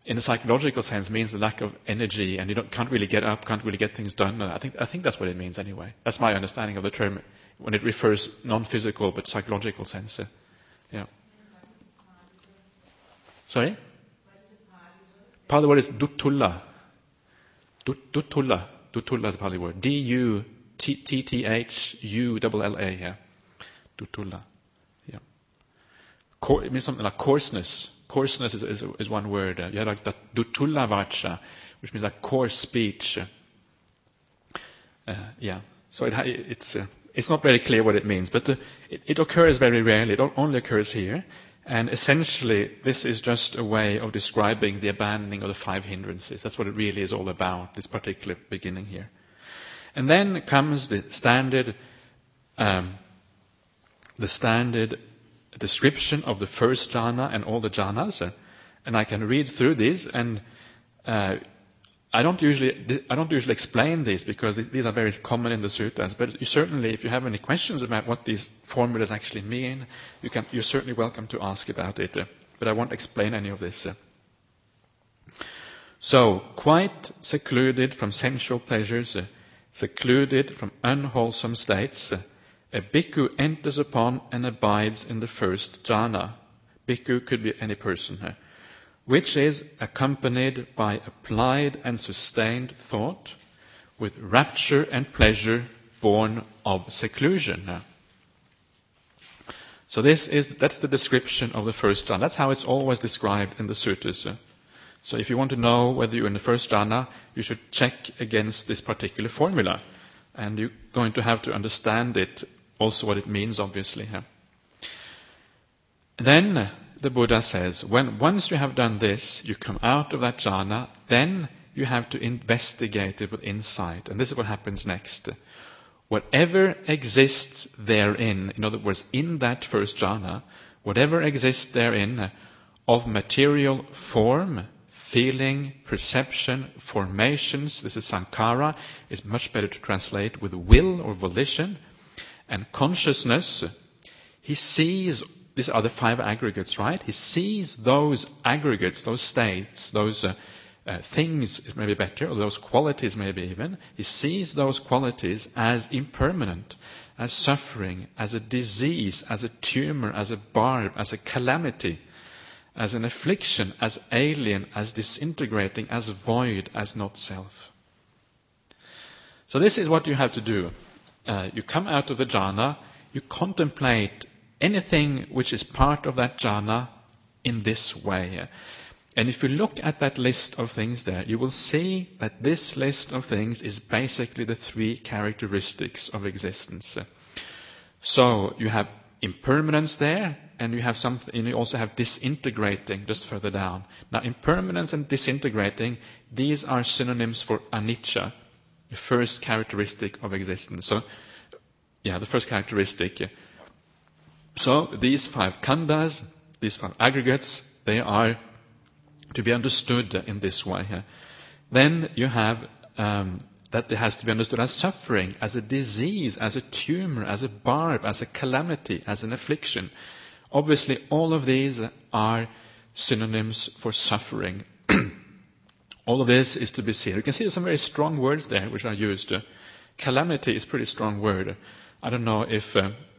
Speaker 1: in a psychological sense means the lack of energy, and you can't really get up, can't really get things done. I think that's what it means anyway. That's my understanding of the term when it refers non-physical but psychological sense. Yeah. Sorry? Pali word is dutulla. Dutulla. Dutulla is a Pali word. D-U-T-T-H-U-L-L-A. Yeah. Dutulla. Yeah. It means something like coarseness. Coarseness is one word. You have like that dutulla vacha, which means like coarse speech. Yeah. So it's not very clear what it means, but it occurs very rarely. It only occurs here. And essentially, this is just a way of describing the abandoning of the 5 hindrances. That's what it really is all about, this particular beginning here. And then comes the standard description of the first jhana and all the jhanas. And I can read through these, and I don't usually explain these because these are very common in the suttas. But you certainly, if you have any questions about what these formulas actually mean, you're certainly welcome to ask about it. But I won't explain any of this. So, quite secluded from sensual pleasures, secluded from unwholesome states, a bhikkhu enters upon and abides in the first jhana. Bhikkhu could be any person. Which is accompanied by applied and sustained thought, with rapture and pleasure born of seclusion. So that's the description of the first jhana. That's how it's always described in the suttas. So if you want to know whether you're in the first jhana, you should check against this particular formula. And you're going to have to understand it, also what it means, obviously. Then the Buddha says, once you have done this, you come out of that jhana, then you have to investigate it with insight. And this is what happens next. Whatever exists therein, in other words, in that first jhana, whatever exists therein of material form, feeling, perception, formations, this is sankhara, is much better to translate with will or volition, and consciousness, he sees. These are the 5 aggregates, right? He sees those aggregates, those states, those things is maybe better, or those qualities maybe even. He sees those qualities as impermanent, as suffering, as a disease, as a tumor, as a barb, as a calamity, as an affliction, as alien, as disintegrating, as void, as not self. So this is what you have to do. You come out of the jhana, you contemplate anything which is part of that jhana in this way. And if you look at that list of things there, you will see that this list of things is basically the 3 characteristics of existence. So you have impermanence there, and you have something, and you also have disintegrating just further down. Now, impermanence and disintegrating, these are synonyms for anicca, the first characteristic of existence. So, the first characteristic. So these 5 khandhas, these 5 aggregates, they are to be understood in this way. Then you have that it has to be understood as suffering, as a disease, as a tumor, as a barb, as a calamity, as an affliction. Obviously, all of these are synonyms for suffering. All of this is to be seen. You can see some very strong words there which are used. Calamity is a pretty strong word. I don't know if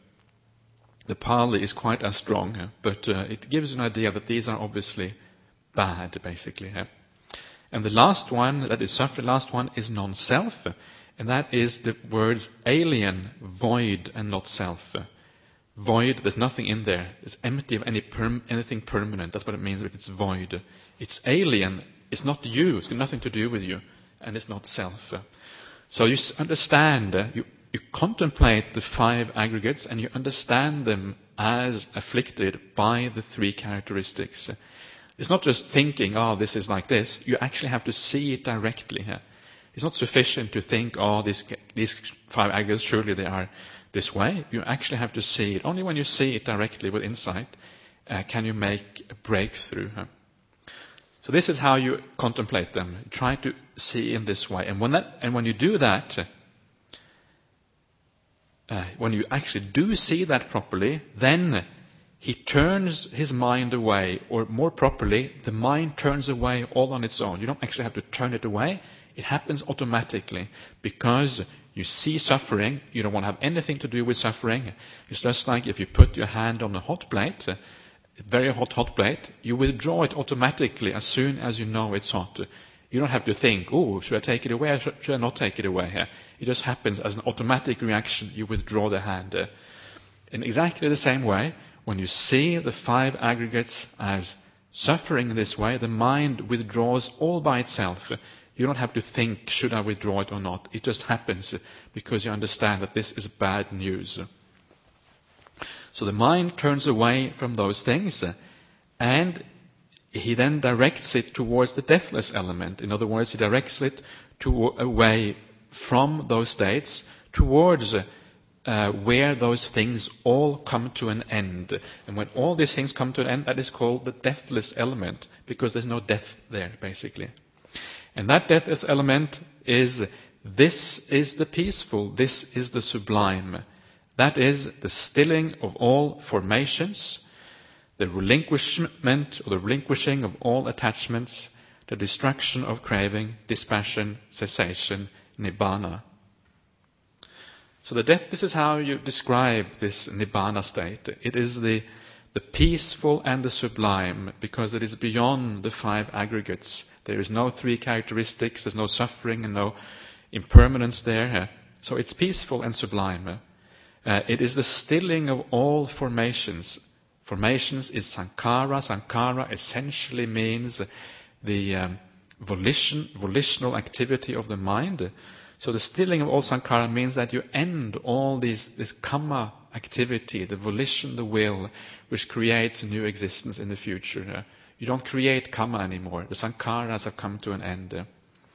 Speaker 1: the Pali is quite as strong, but it gives an idea that these are obviously bad, basically. And the last one, that is suffering, last one is non-self, and that is the words alien, void, and not self. Void, there's nothing in there. It's empty of anything permanent. That's what it means if it's void. It's alien. It's not you. It's got nothing to do with you, and it's not self. So you understand, you contemplate the 5 aggregates and you understand them as afflicted by the 3 characteristics. It's not just thinking, this is like this. You actually have to see it directly. It's not sufficient to think, these 5 aggregates, surely they are this way. You actually have to see it. Only when you see it directly with insight can you make a breakthrough. So this is how you contemplate them. Try to see in this way. And when you do that, when you actually do see that properly, then he turns his mind away, or more properly, the mind turns away all on its own. You don't actually have to turn it away. It happens automatically because you see suffering. You don't want to have anything to do with suffering. It's just like if you put your hand on a hot plate, a very hot plate, you withdraw it automatically as soon as you know it's hot. You don't have to think, oh, should I take it away or should I not take it away? It just happens as an automatic reaction. You withdraw the hand. In exactly the same way, when you see the 5 aggregates as suffering in this way, the mind withdraws all by itself. You don't have to think, should I withdraw it or not? It just happens because you understand that this is bad news. So the mind turns away from those things, and he then directs it towards the deathless element. In other words, he directs it away from those states towards where those things all come to an end. And when all these things come to an end, that is called the deathless element, because there's no death there, basically. And that deathless element is, this is the peaceful, this is the sublime. That is the stilling of all formations, the relinquishment or the relinquishing of all attachments, the destruction of craving, dispassion, cessation, nibbana. So this is how you describe this nibbana state. It is the peaceful and the sublime, because it is beyond the 5 aggregates. There is no 3 characteristics, there's no suffering and no impermanence there. So it's peaceful and sublime. It is the stilling of all formations. Formations is sankhara. Sankhara essentially means the volitional activity of the mind. So the stilling of all sankhara means that you end all this kamma activity, the volition, the will, which creates a new existence in the future. You don't create kamma anymore. The sankharas have come to an end.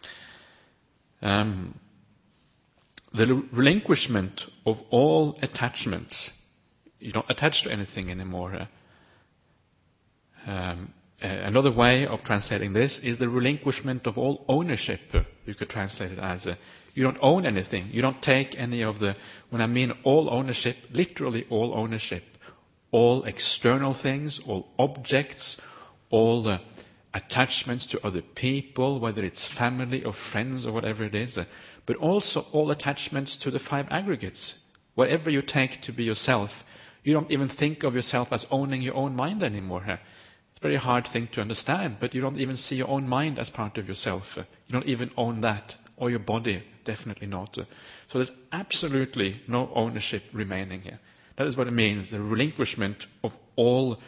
Speaker 1: The relinquishment of all attachments. You don't attach to anything anymore. Another way of translating this is the relinquishment of all ownership. You could translate it as you don't own anything. You don't take any of the, when I mean all ownership, literally all ownership. All external things, all objects, all the attachments to other people, whether it's family or friends or whatever it is, but also all attachments to the 5 aggregates. Whatever you take to be yourself, you don't even think of yourself as owning your own mind anymore. It's a very hard thing to understand, but you don't even see your own mind as part of yourself. You don't even own that, or your body, definitely not. So there's absolutely no ownership remaining here. That is what it means, the relinquishment of all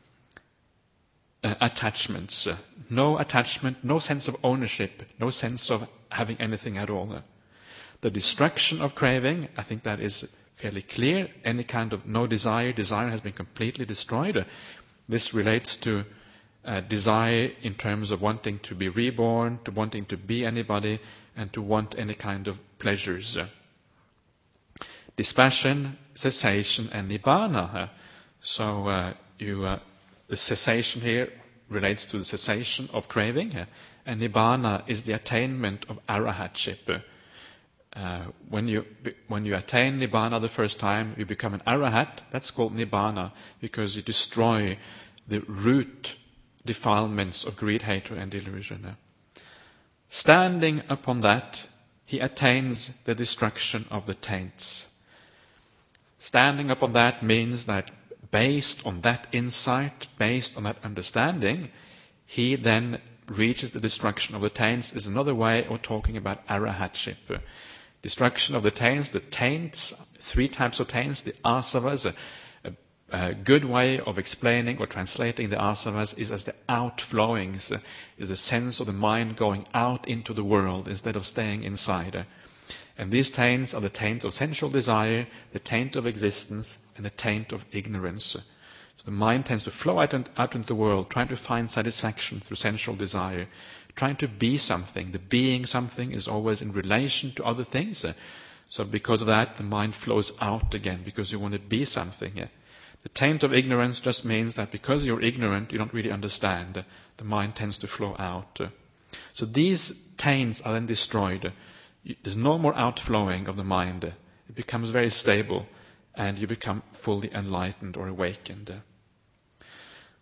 Speaker 1: attachments. No attachment, no sense of ownership, no sense of having anything at all. The destruction of craving, I think that is fairly clear. Any kind of no desire, desire has been completely destroyed. This relates to desire in terms of wanting to be reborn, to wanting to be anybody, and to want any kind of pleasures. Dispassion, cessation, and nibbana. So the cessation here relates to the cessation of craving, and nibbana is the attainment of arahatship. When you attain nibbana the first time, you become an arahat. That's called nibbana, because you destroy the root defilements of greed, hatred, and delusion. Standing upon that, he attains the destruction of the taints. Standing upon that means that based on that insight, based on that understanding, he then reaches the destruction of the taints. Is another way of talking about arahatship. Destruction of the taints, 3 types of taints, the asavas. A good way of explaining or translating the asavas is as the outflowings, is the sense of the mind going out into the world instead of staying inside. And these taints are the taint of sensual desire, the taint of existence, and the taint of ignorance. So the mind tends to flow out into the world, trying to find satisfaction through sensual desire, trying to be something. The being something is always in relation to other things. So because of that, the mind flows out again, because you want to be something. The taint of ignorance just means that because you're ignorant, you don't really understand. The mind tends to flow out. So these taints are then destroyed. There's no more outflowing of the mind. It becomes very stable, and you become fully enlightened or awakened.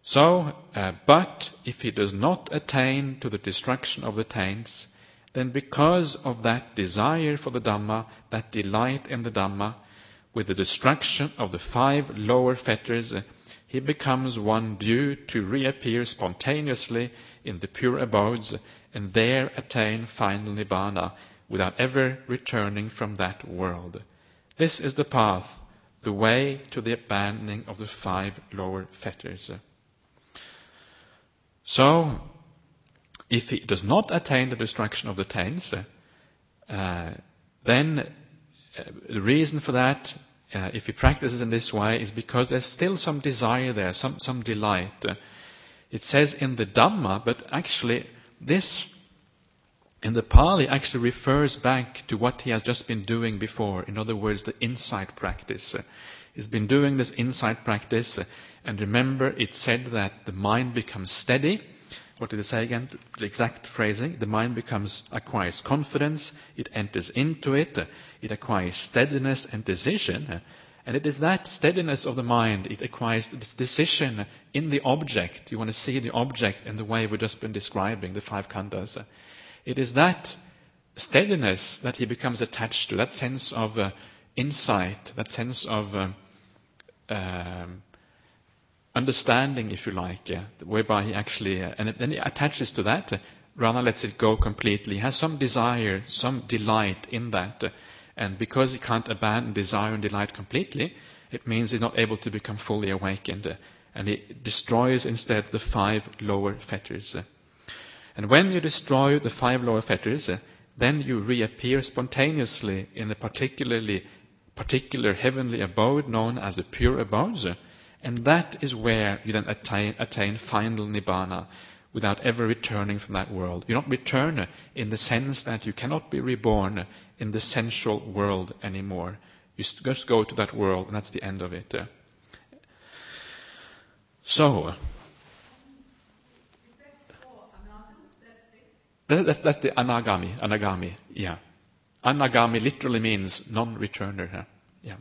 Speaker 1: So, but if he does not attain to the destruction of the taints, then because of that desire for the Dhamma, that delight in the Dhamma, with the destruction of the 5 lower fetters, he becomes one due to reappear spontaneously in the pure abodes, and there attain final Nibbana, without ever returning from that world. This is the path, the way to the abandoning of the 5 lower fetters. So, if he does not attain the destruction of the taints, then the reason for that, if he practices in this way, is because there's still some desire there, some delight. It says in the Dhamma, but actually this in the Pali actually refers back to what he has just been doing before. In other words, the insight practice. He's been doing this insight practice, and remember it said that the mind becomes steady. What did it say again? The exact phrasing. The mind acquires confidence, it enters into it, it acquires steadiness and decision. And it is that steadiness of the mind, it acquires this decision in the object. You want to see the object in the way we've just been describing, the 5 khandhas. It is that steadiness that he becomes attached to, that sense of insight, that sense of understanding, if you like, whereby he actually, and then he attaches to that, rather lets it go completely. He has some desire, some delight in that, and because he can't abandon desire and delight completely, it means he's not able to become fully awakened, and he destroys instead the 5 lower fetters. And when you destroy the 5 lower fetters, then you reappear spontaneously in a particular heavenly abode known as the pure abodes, and that is where you then attain final Nibbana without ever returning from that world. You don't return in the sense that you cannot be reborn in the sensual world anymore. You just go to that world, and that's the end of it. So, that's the anagami, yeah. Anagami literally means non-returner. Yeah.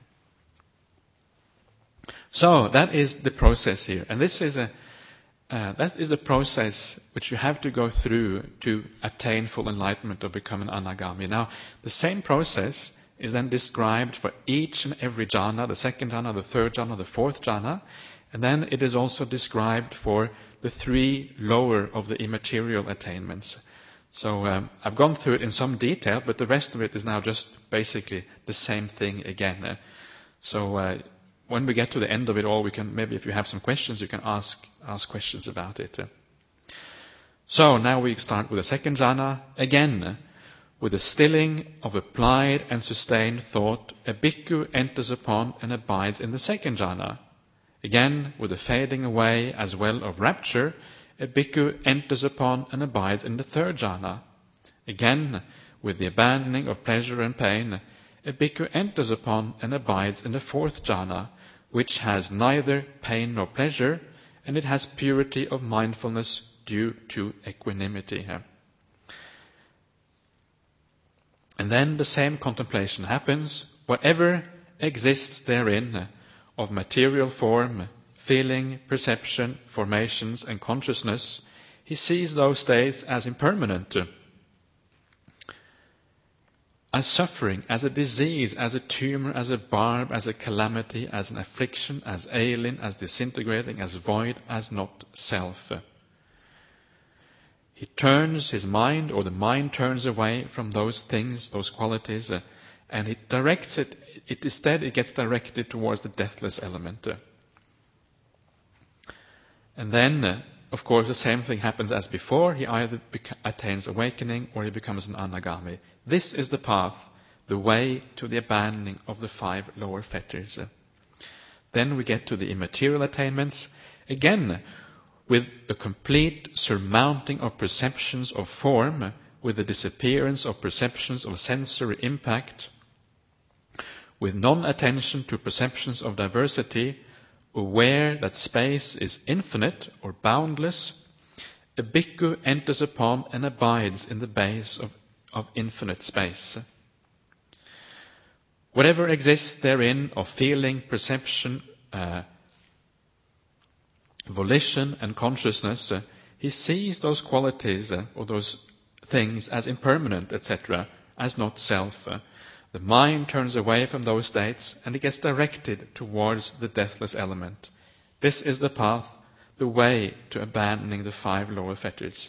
Speaker 1: So that is the process here, and this is that is a process which you have to go through to attain full enlightenment or become an anagami. Now, the same process is then described for each and every jhana, the 2nd jhana, the 3rd jhana, the 4th jhana, and then it is also described for the 3 lower of the immaterial attainments. So I've gone through it in some detail, but the rest of it is now just basically the same thing again. So when we get to the end of it all, we can, maybe if you have some questions, you can ask questions about it. So now we start with the 2nd jhana. Again, with the stilling of applied and sustained thought, a bhikkhu enters upon and abides in the 2nd jhana. Again, with the fading away as well of rapture, a bhikkhu enters upon and abides in the 3rd jhana. Again, with the abandoning of pleasure and pain, a bhikkhu enters upon and abides in the 4th jhana, which has neither pain nor pleasure, and it has purity of mindfulness due to equanimity. And then the same contemplation happens. Whatever exists therein of material form, feeling, perception, formations, and consciousness, he sees those states as impermanent, as suffering, as a disease, as a tumor, as a barb, as a calamity, as an affliction, as alien, as disintegrating, as void, as not self. He turns his mind, or the mind turns away from those things, those qualities, and it directs it. Instead, it gets directed towards the deathless element. And then, of course, the same thing happens as before. He either attains awakening or he becomes an anagami. This is the path, the way to the abandoning of the 5 lower fetters. Then we get to the immaterial attainments. Again, with the complete surmounting of perceptions of form, with the disappearance of perceptions of sensory impact, with non-attention to perceptions of diversity, aware that space is infinite or boundless, a bhikkhu enters upon and abides in the base of infinite space. Whatever exists therein of feeling, perception, volition and consciousness, he sees those qualities or those things as impermanent, etc., as not self. The mind turns away from those states and it gets directed towards the deathless element. This is the path, the way to abandoning the 5 lower fetters.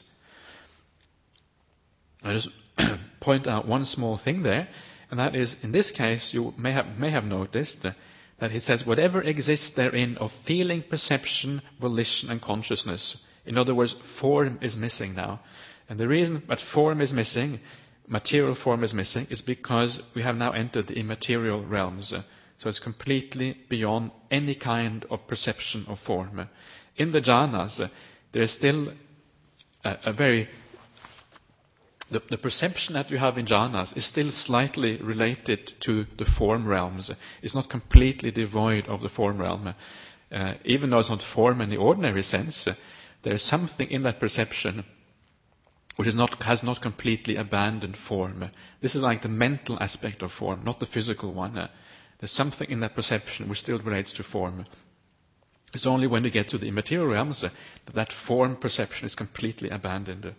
Speaker 1: I just point out one small thing there, and that is, in this case, you may have noticed that he says, whatever exists therein of feeling, perception, volition, and consciousness. In other words, form is missing now. And the reason that form is missing, material form is missing, is because we have now entered the immaterial realms. So it's completely beyond any kind of perception of form. In the jhanas, there is still the perception that you have in jhanas is still slightly related to the form realms. It's not completely devoid of the form realm. Even though it's not form in the ordinary sense, there is something in that perception which has not completely abandoned form. This is like the mental aspect of form, not the physical one. There's something in that perception which still relates to form. It's only when we get to the immaterial realms that form perception is completely abandoned.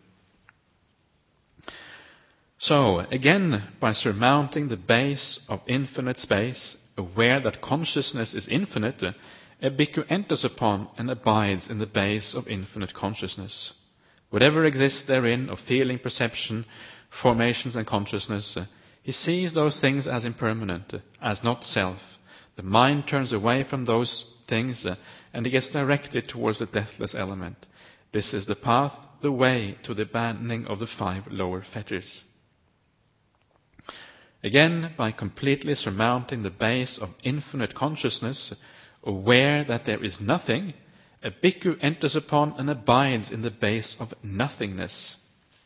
Speaker 1: So, again, by surmounting the base of infinite space, aware that consciousness is infinite, a bhikkhu enters upon and abides in the base of infinite consciousness. Whatever exists therein of feeling, perception, formations and consciousness, he sees those things as impermanent, as not self. The mind turns away from those things and he gets directed towards the deathless element. This is the path, the way to the abandoning of the 5 lower fetters. Again, by completely surmounting the base of infinite consciousness, aware that there is nothing, a bhikkhu enters upon and abides in the base of nothingness.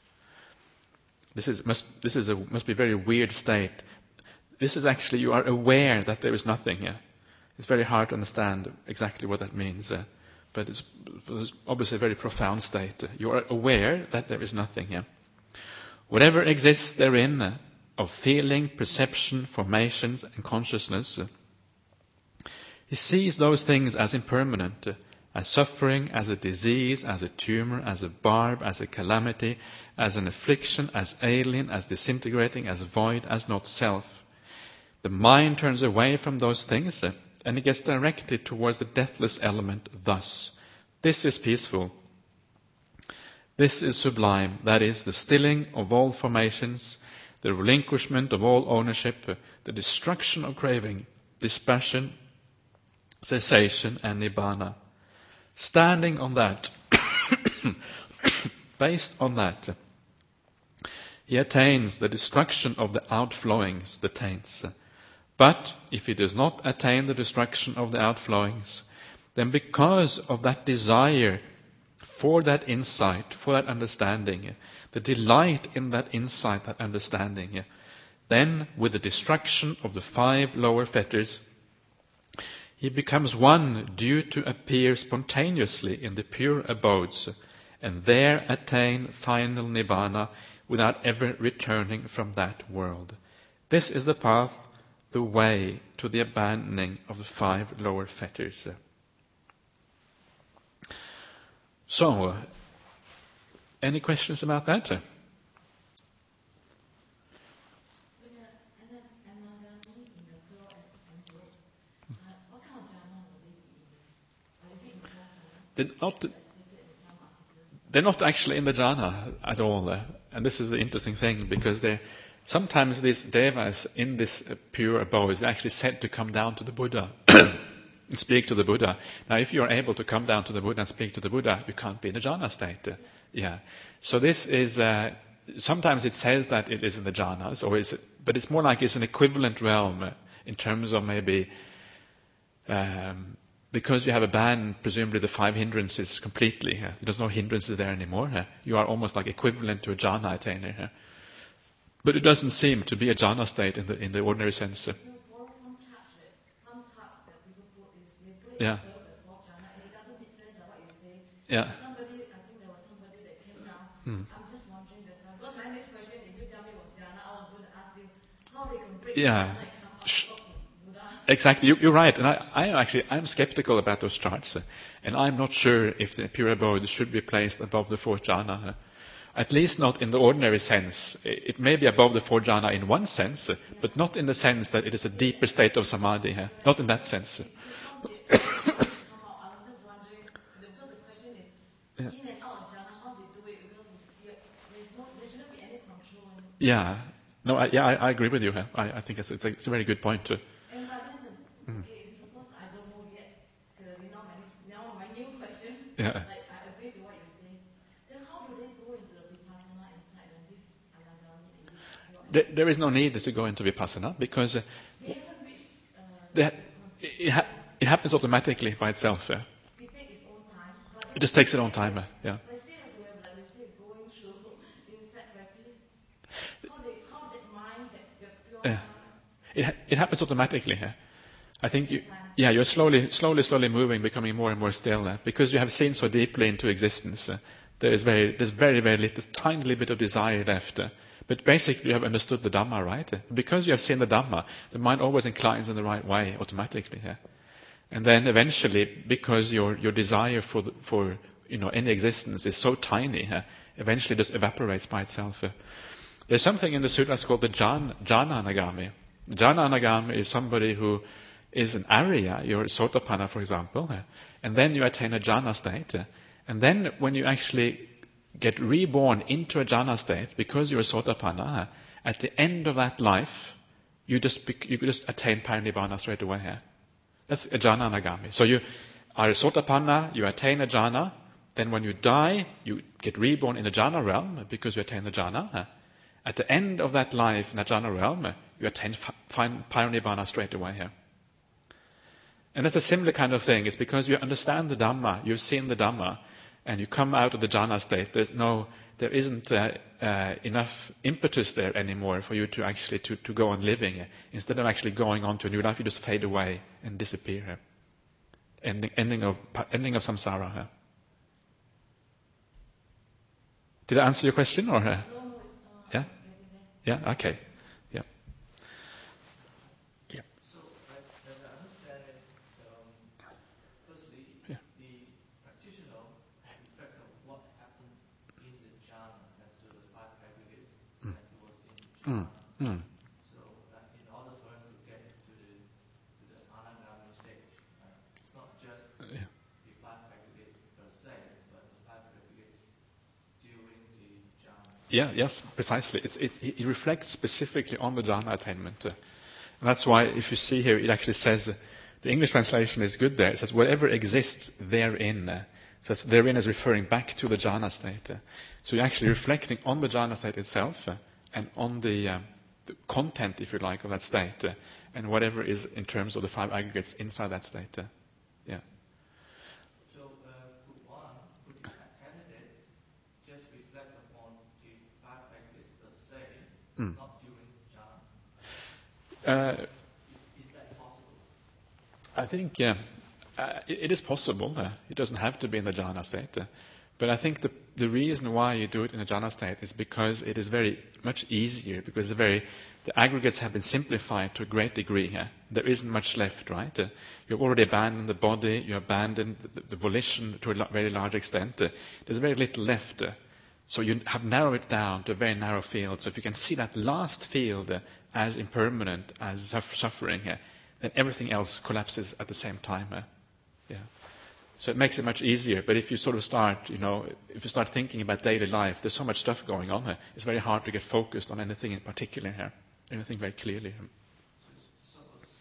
Speaker 1: This must be a very weird state. This is actually, you are aware that there is nothing. It's very hard to understand exactly what that means, but it's obviously a very profound state. You are aware that there is nothing. Whatever exists therein of feeling, perception, formations, and consciousness, he sees those things as impermanent, as suffering, as a disease, as a tumor, as a barb, as a calamity, as an affliction, as alien, as disintegrating, as void, as not self. The mind turns away from those things and it gets directed towards the deathless element thus. This is peaceful. This is sublime. That is the stilling of all formations, the relinquishment of all ownership, the destruction of craving, dispassion, cessation, and nibbana. Standing on that, based on that, he attains the destruction of the outflowings, the taints. But if he does not attain the destruction of the outflowings, then because of that desire for that insight, for that understanding, the delight in that insight, that understanding, then with the destruction of the 5 lower fetters, he becomes one due to appear spontaneously in the pure abodes, and there attain final nibbana without ever returning from that world. This is the path, the way to the abandoning of the 5 lower fetters. So, any questions about that? They're not actually in the jhana at all. And this is the interesting thing, because sometimes these devas in this pure abode is actually said to come down to the Buddha and speak to the Buddha. Now, if you're able to come down to the Buddha and speak to the Buddha, you can't be in the jhana state. So this is, sometimes it says that it is in the jhanas, but it's more like it's an equivalent realm in terms of maybe, because you have abandoned presumably the 5 hindrances completely. There's no hindrances there anymore. You are almost like equivalent to a jhana attainer. But it doesn't seem to be a jhana state in the ordinary sense.
Speaker 4: For some churches, some types that people put is they put it
Speaker 1: Yeah.
Speaker 4: before jhana, and it doesn't make sense like what you say.
Speaker 1: Yeah.
Speaker 4: Somebody, I think there was somebody that came down. I'm just wondering this one. Because my next question, if you tell me it was jhana, I was going to ask you how they can break
Speaker 1: Yeah.
Speaker 4: jhana and come out talking Buddha.
Speaker 1: Exactly, you're right. And I'm skeptical about those charts. And I'm not sure if the pure abode should be placed above the fourth jhana. At least not in the ordinary sense. It may be above the fourth jhana in one sense, but not in the sense that it is a deeper state of samadhi. Not in that sense.
Speaker 4: I was just wondering, because the question is, in and out of jhana, how they do it? Because there shouldn't be any control.
Speaker 1: Yeah. No, I agree with you. I think it's a very good point.
Speaker 4: And but then, okay, suppose I don't know yet. Now my new question,
Speaker 1: Yeah.
Speaker 4: like I agree to what you're saying. Then how do they go into the vipassana inside when this anagami and this?
Speaker 1: There is no need to go into vipassana because
Speaker 4: They haven't reached.
Speaker 1: it happens automatically by itself.
Speaker 4: It takes its own time. But
Speaker 1: It just takes its own time. Yeah.
Speaker 4: But still have to have, like we say, going through inside practice. How that mind, that pure mind.
Speaker 1: It happens automatically. I think you're slowly moving, becoming more and more still because you have seen so deeply into existence. There's very little, this tiny little bit of desire left. But basically, you have understood the Dhamma, right? Because you have seen the Dhamma, the mind always inclines in the right way automatically. And then eventually, because your desire for any existence is so tiny, eventually it just evaporates by itself. There's something in the sutras called the jhana anagami. Jhana anagami is somebody who is an Arya, you're Sotapanna, for example, and then you attain a jhana state. And then when you actually get reborn into a jhana state, because you're a Sotapanna, at the end of that life, you could just attain parinibbana straight away. That's a jhana anagami. So you are a Sotapanna, you attain a jhana, then when you die, you get reborn in the jhana realm because you attain the jhana. At the end of that life in the jhana realm, you attain parinibbana straight away. And that's a similar kind of thing. It's because you understand the Dhamma, you've seen the Dhamma, and you come out of the jhana state. There isn't enough impetus there anymore for you to actually to go on living. Instead of actually going on to a new life, you just fade away and disappear. Ending of samsara. Did I answer your question, or?
Speaker 4: No, it's not.
Speaker 1: Yeah. Yeah. Okay. Yeah. Yeah.
Speaker 5: So, as I understand it, firstly,
Speaker 1: Yeah.
Speaker 5: the practitioner reflects on what happened in the jhana as to the five aggregates that he was in jhana. So, in order for him to get into the anagami stage, it's not just
Speaker 1: Yeah.
Speaker 5: the five aggregates per se, but the five aggregates during the jhana.
Speaker 1: Yeah, yes, precisely. It reflects specifically on the jhana attainment. And that's why, if you see here, it actually says, the English translation is good there. It says, whatever exists therein. So therein is referring back to the jhana state. So you're actually reflecting on the jhana state itself and on the content, if you like, of that state. And whatever is in terms of the five aggregates inside that state. Yeah.
Speaker 5: So, could the candidate just reflect upon the five aggregates per se, not during jhana? Is that possible?
Speaker 1: I think it is possible. It doesn't have to be in the jhana state. But I think the reason why you do it in the jhana state is because it is very much easier, because the aggregates have been simplified to a great degree. There isn't much left, right? You've already abandoned the body, you abandoned the volition to a very large extent. There's very little left. So you have narrowed it down to a very narrow field. So if you can see that last field as impermanent, as suffering, then everything else collapses at the same time. Yeah. So it makes it much easier. But if you sort of start, if you start thinking about daily life, there's so much stuff going on here. It's very hard to get focused on anything in particular here, anything very clearly.
Speaker 5: So,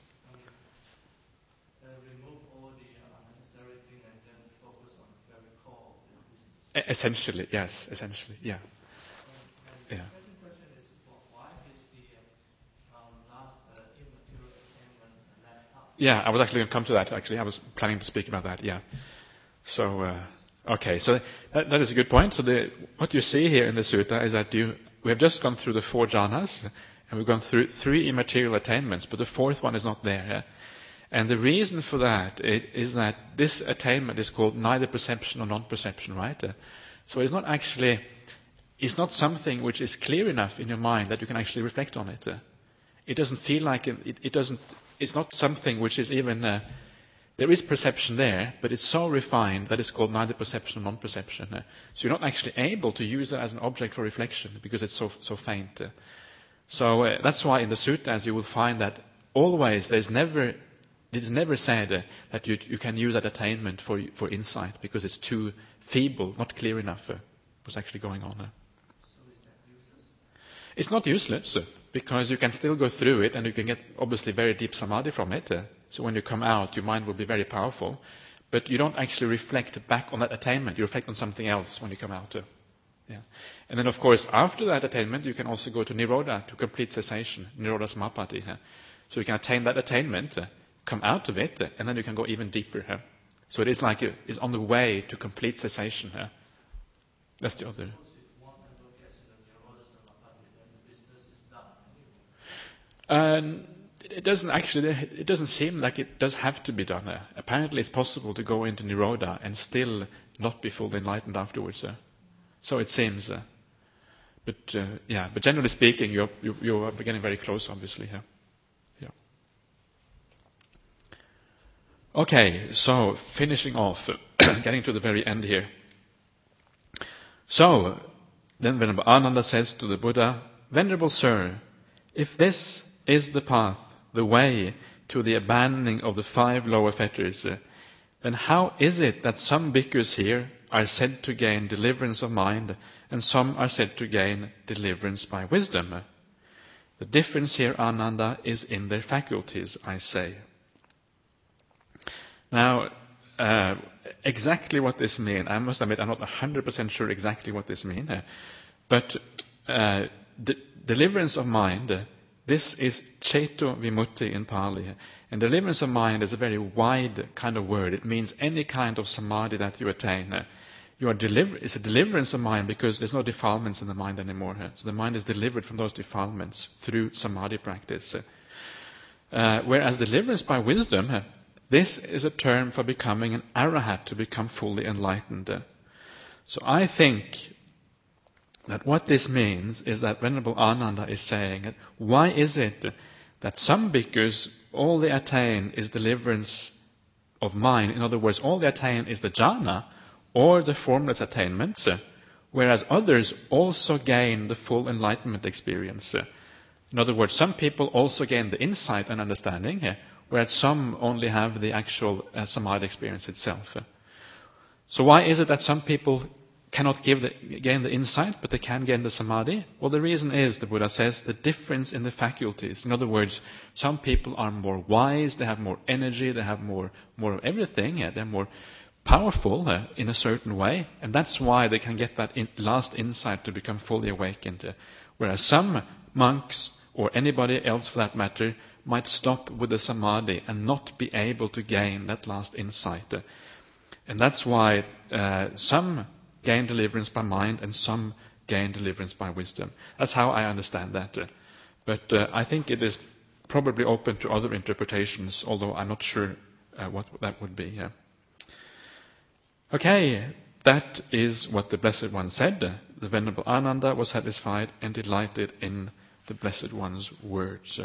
Speaker 5: remove all the unnecessary thing and just focus on the very core of the business.
Speaker 1: Essentially, yes. Essentially, yeah.
Speaker 5: And
Speaker 1: Yeah.
Speaker 5: the second question is, why is the last immaterial attainment left out?
Speaker 1: Yeah, I was actually going to come to that, actually. I was planning to speak about that, yeah. So, okay, so that is a good point. So what you see here in the sutta is that we have just gone through the four jhanas, and we've gone through three immaterial attainments, but the fourth one is not there. And the reason for that is that this attainment is called neither perception or non-perception, right? So it's not something which is clear enough in your mind that you can actually reflect on it. It doesn't feel like, it doesn't it's not something which is even, there is perception there, but it's so refined that it's called neither perception nor non-perception. So you're not actually able to use it as an object for reflection because it's so faint. So that's why in the suttas you will find that always it is never said that you can use that attainment for insight because it's too feeble, not clear enough what's actually going on.
Speaker 5: So is that useless?
Speaker 1: It's not useless because you can still go through it and you can get obviously very deep samadhi from it. So when you come out, your mind will be very powerful, but you don't actually reflect back on that attainment. You reflect on something else when you come out. Yeah. And then, of course, after that attainment, you can also go to Nirodha, to complete cessation, Nirodha Samapatti. So you can attain that attainment, come out of it, and then you can go even deeper. So it is like it's on the way to complete cessation. That's the other.
Speaker 5: If one ever gets in the Nirodha Samapatti, then the business is done anyway.
Speaker 1: It doesn't seem like it does have to be done. Apparently it's possible to go into Nirodha and still not be fully enlightened afterwards. So it seems. But generally speaking, you are getting very close, obviously. Yeah. Okay, so finishing off, getting to the very end here. So, then Venerable Ananda says to the Buddha, Venerable Sir, if this is the path, the way to the abandoning of the 5 lower fetters, then how is it that some bhikkhus here are said to gain deliverance of mind and some are said to gain deliverance by wisdom? The difference here, Ananda, is in their faculties, I say. Now, exactly what this means, I must admit I'm not 100% sure exactly what this means, but deliverance of mind, this is Ceto Vimutti in Pali. And deliverance of mind is a very wide kind of word. It means any kind of samadhi that you attain. It's a deliverance of mind because there's no defilements in the mind anymore. So the mind is delivered from those defilements through samadhi practice. Whereas deliverance by wisdom, this is a term for becoming an arahat, to become fully enlightened. So I think that what this means is that Venerable Ananda is saying, why is it that some bhikkhus, all they attain is deliverance of mind? In other words, all they attain is the jhana or the formless attainments, whereas others also gain the full enlightenment experience. In other words, some people also gain the insight and understanding, whereas some only have the actual samadhi experience itself. So why is it that some people cannot gain the insight, but they can gain the samadhi? Well, the reason is, the Buddha says, the difference in the faculties. In other words, some people are more wise, they have more energy, they have more of everything, they're more powerful in a certain way, and that's why they can get that last insight to become fully awakened. Whereas some monks, or anybody else for that matter, might stop with the samadhi and not be able to gain that last insight. And that's why some gain deliverance by mind and some gain deliverance by wisdom. That's how I understand that. But I think it is probably open to other interpretations, although I'm not sure what that would be. Okay, that is what the Blessed One said. The Venerable Ananda was satisfied and delighted in the Blessed One's words.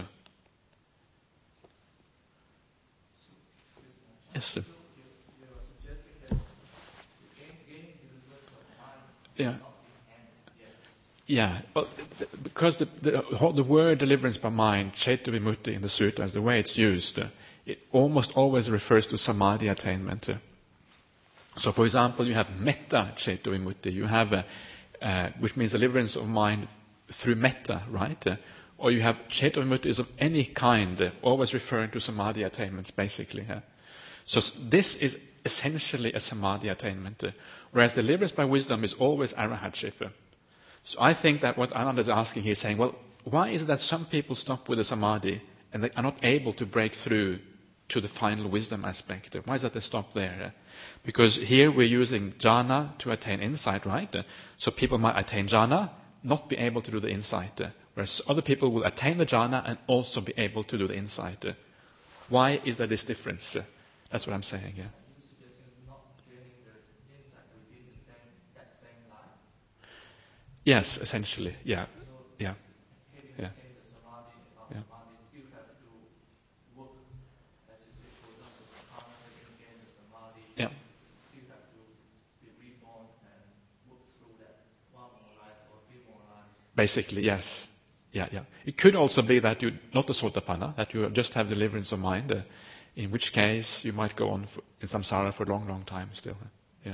Speaker 1: Yes, sir.
Speaker 5: You are suggesting that gaining deliverance of mind
Speaker 1: Yeah.
Speaker 5: is not in hand yet.
Speaker 1: Yeah, well, because the word deliverance by mind, Ceto Vimutti in the sutras, the way it's used, it almost always refers to samadhi attainment. So, for example, you have metta Ceto Vimutti, you have, which means deliverance of mind through metta, right? Or you have Ceto Vimutti is of any kind, always referring to samadhi attainments, basically. So this is essentially a samadhi attainment, whereas deliverance by wisdom is always arahatship. So I think that what Ananda is asking here is saying, well, why is it that some people stop with the samadhi and they are not able to break through to the final wisdom aspect? Why is that they stop there? Because here we're using jhana to attain insight, right? So people might attain jhana, not be able to do the insight, whereas other people will attain the jhana and also be able to do the insight. Why is there this difference? That's what I'm saying, yeah.
Speaker 5: Are you suggesting not gaining the insight within that same life?
Speaker 1: Yes, essentially, yeah.
Speaker 5: So
Speaker 1: Yeah.
Speaker 5: having
Speaker 1: Yeah.
Speaker 5: attained the samadhi and
Speaker 1: Yeah.
Speaker 5: samadhi still have to work
Speaker 1: Basically, yes. Yeah. It could also be that you're not a sotapanna, that you just have deliverance of mind, in which case you might go on in samsara for a long, long time still. Yeah.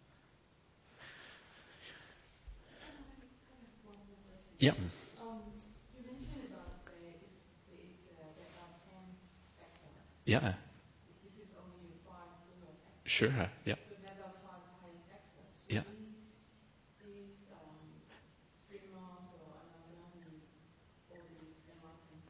Speaker 1: Yeah.
Speaker 3: You mentioned about there are 10 factors.
Speaker 1: Yeah.
Speaker 3: This is only 5 lower factors.
Speaker 1: Sure. Yeah.
Speaker 3: So there are 5 higher factors. So
Speaker 1: Yeah.
Speaker 3: these streamers or anagami, all these enlightened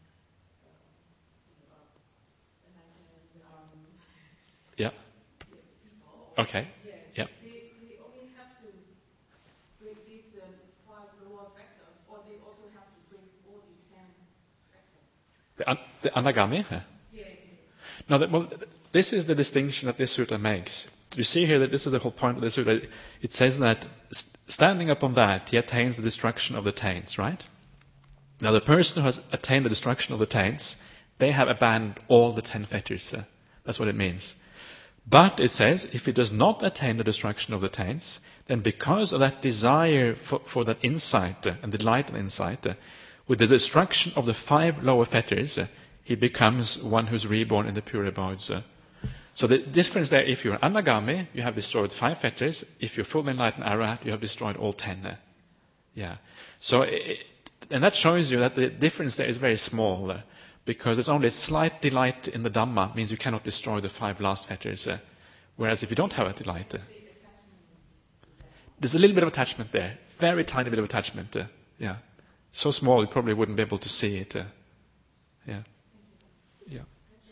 Speaker 1: Yeah.
Speaker 3: people.
Speaker 1: Okay. Yeah.
Speaker 3: They only have to break these 5 lower factors, or they also have to break all the 10 factors.
Speaker 1: The anagami.
Speaker 3: Yeah.
Speaker 1: Now, this is the distinction that this sutta makes. You see here that this is the whole point of this sutta. It says that standing upon that, he attains the destruction of the taints, right? Now, the person who has attained the destruction of the taints, they have abandoned all the 10 fetters. That's what it means. But it says, if he does not attain the destruction of the taints, then because of that desire for that insight and delight in insight, with the destruction of the 5 lower fetters, he becomes one who's reborn in the pure abodes. So the difference there, if you're an anagami, you have destroyed 5 fetters. If you're fully enlightened arahat, you have destroyed all 10. Yeah. So, and that shows you that the difference there is very small, because it's only a slight delight in the Dhamma means you cannot destroy the 5 last fetters. Whereas if you don't have a delight, there's a little bit of attachment there, very tiny bit of attachment. Yeah. So small you probably wouldn't be able to see it. Yeah. Yeah.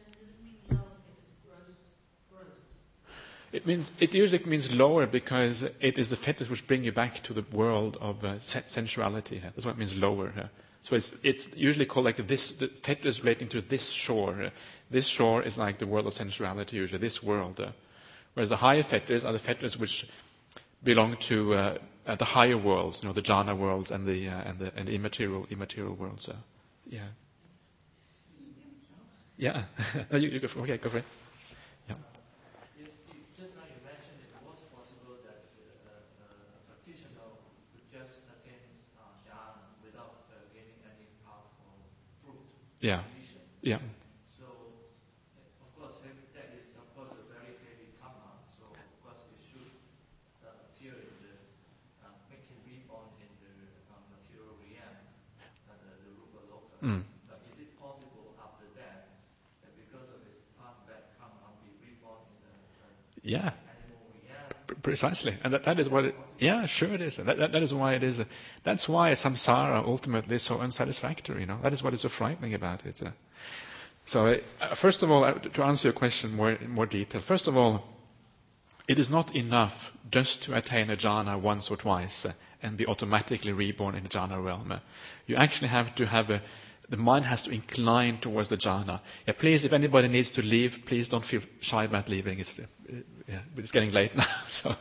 Speaker 1: It usually means lower because it is the fetters which bring you back to the world of sensuality. That's what it means lower. So it's usually called like this, the fetters relating to this shore. This shore is like the world of sensuality usually, this world. Whereas the higher fetters are the fetters which belong to the higher worlds, the jhana worlds and the immaterial worlds. Yeah. Yeah. No, you go for it. Okay, go for it. Yeah.
Speaker 5: Just now you mentioned it was possible that a practitioner could just attain jhana without gaining any path or fruit.
Speaker 1: Yeah.
Speaker 5: Condition.
Speaker 1: Yeah.
Speaker 5: So, of course, that is of course a very heavy karma. So, of course, it should appear in the make him reborn in the material realm, the rupa loka.
Speaker 1: Mm.
Speaker 5: But is it possible after that because of his past bad karma, be reborn in the
Speaker 1: Yeah.
Speaker 5: animal realm?
Speaker 1: Precisely, and that is what it. Yeah, sure it is. That is why it is. That's why samsara ultimately is so unsatisfactory. That is what is so frightening about it. So, first of all, to answer your question in more detail. First of all, it is not enough just to attain a jhana once or twice and be automatically reborn in the jhana realm. You actually have to have the mind has to incline towards the jhana. Yeah, please, if anybody needs to leave, please don't feel shy about leaving. It's getting late now.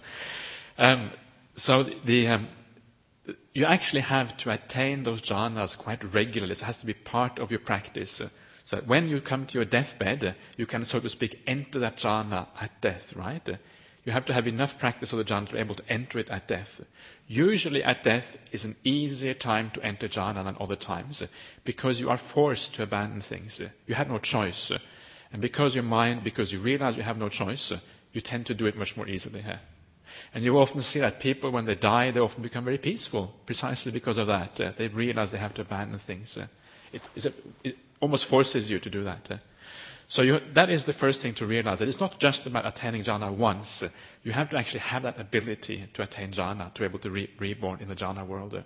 Speaker 1: You actually have to attain those jhanas quite regularly. It has to be part of your practice. So that when you come to your deathbed, you can, so to speak, enter that jhana at death, right? You have to have enough practice of the jhana to be able to enter it at death. Usually at death is an easier time to enter jhana than other times, because you are forced to abandon things. You have no choice. And because you realize you have no choice, you tend to do it much more easily here. And you often see that people, when they die, they often become very peaceful, precisely because of that. They realize they have to abandon things. It almost forces you to do that. So that is the first thing to realize, that it's not just about attaining jhana once. You have to actually have that ability to attain jhana, to be able to reborn in the jhana world.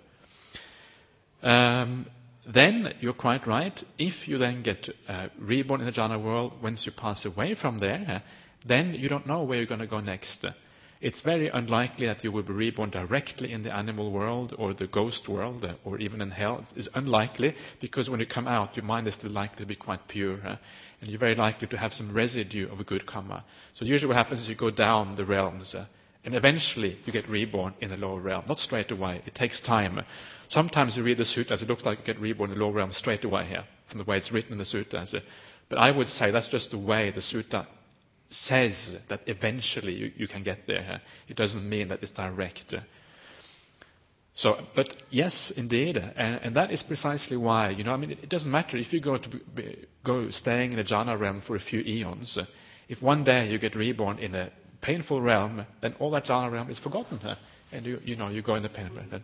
Speaker 1: Then, you're quite right, if you then get reborn in the jhana world, once you pass away from there, then you don't know where you're going to go next. It's very unlikely that you will be reborn directly in the animal world or the ghost world or even in hell. It's unlikely because when you come out, your mind is still likely to be quite pure. And you're very likely to have some residue of a good karma. So usually what happens is you go down the realms and eventually you get reborn in the lower realm. Not straight away. It takes time. Sometimes you read the suttas, it looks like you get reborn in the lower realm straight away here, from the way it's written in the suttas. But I would say that's just the way the sutta says that eventually you can get there. It doesn't mean that it's direct. So, but yes, indeed, and that is precisely why. I mean, it doesn't matter if you go staying in a jhana realm for a few eons. If one day you get reborn in a painful realm, then all that jhana realm is forgotten, and you go in the painful realm.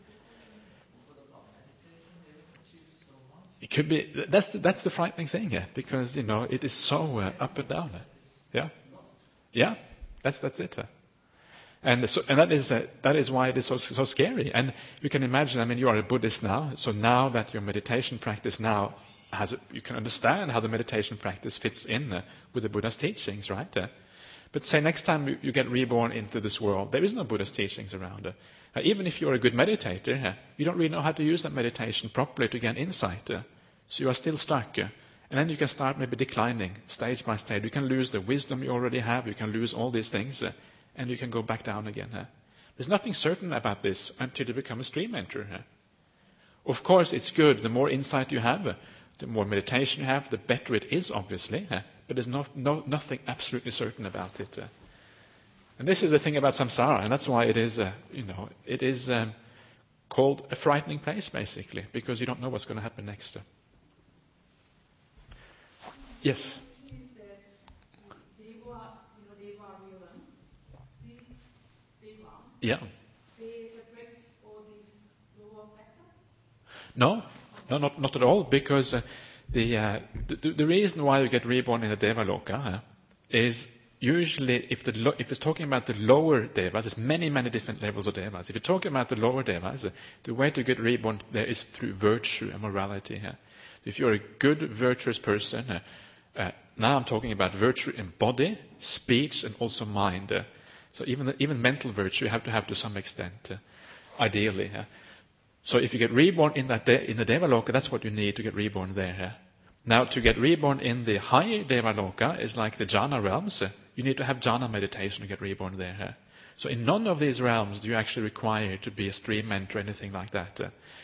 Speaker 1: It could be. That's the frightening thing, because it is so up and down. Yeah, that's it. And that is why it is so scary. And you can imagine. I mean, you are a Buddhist now, so now that your meditation practice now you can understand how the meditation practice fits in with the Buddha's teachings, right? But say next time you get reborn into this world, there is no Buddha's teachings around. Even if you're a good meditator, you don't really know how to use that meditation properly to gain insight. So you are still stuck. And then you can start maybe declining stage by stage. You can lose the wisdom you already have. You can lose all these things. And you can go back down again. There's nothing certain about this until you become a stream enterer. Of course, it's good. The more insight you have, the more meditation you have, the better it is, obviously. But there's nothing absolutely certain about it. And this is the thing about samsara, and that's why it is, it is called a frightening place, basically, because you don't know what's going to happen next. Yes. Yeah.
Speaker 3: They reflect all these lower factors?
Speaker 1: No, not at all, because the reason why you get reborn in the Devaloka is usually if it's talking about the lower devas, there's many different levels of devas. If you're talking about the lower devas, the way to get reborn there is through virtue and morality. If you're a good, virtuous person, now I'm talking about virtue in body, speech, and also mind. So even mental virtue you have to have to some extent, ideally. So if you get reborn in the Devaloka, that's what you need to get reborn there. Now, to get reborn in the higher Devaloka is like the jhana realms. You need to have jhana meditation to get reborn there. So in none of these realms do you actually require to be a stream mentor or anything like that.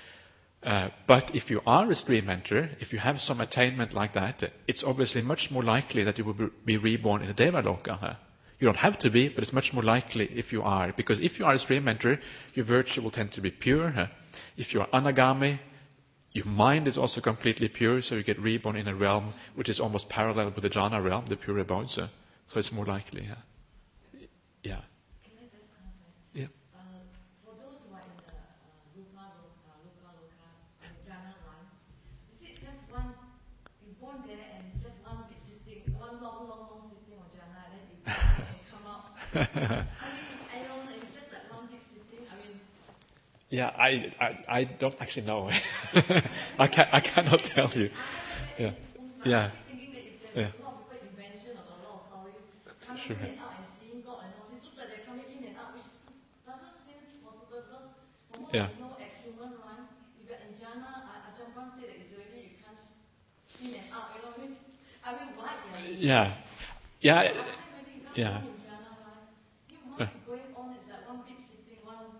Speaker 1: But if you are a stream mentor, if you have some attainment like that, it's obviously much more likely that you will be reborn in the Devaloka. You don't have to be, but it's much more likely if you are. Because if you are a stream mentor, your virtue will tend to be pure. If you are anagami, your mind is also completely pure, so you get reborn in a realm which is almost parallel with the jhana realm, the pure abodes. So it's more likely. Yeah.
Speaker 4: Can I just answer?
Speaker 1: Yeah.
Speaker 4: For those who are in the Loka, and the jhana line, is it just one, you're born there and it's just one big sitting, one long sitting on jhana, and then you come out? I mean, it's just like one big sitting. I mean,
Speaker 1: Yeah, I don't actually know. I cannot tell you. Yeah. Yeah.
Speaker 4: thinking that if there's a lot of people invention of a lot of stories coming
Speaker 1: Sure.
Speaker 4: in and out and seeing God and all this, looks like they're coming in and out, which doesn't seem possible because from what
Speaker 1: Yeah.
Speaker 4: we know at human run, if you're in jhana, Ajahn Brahm said that it's already you can't in and out, you know what I mean? I mean, why?
Speaker 1: Yeah. Yeah.
Speaker 4: I can't imagine you can't
Speaker 1: Yeah.
Speaker 4: in jhana run. Your mind going on is like one big sitting, one.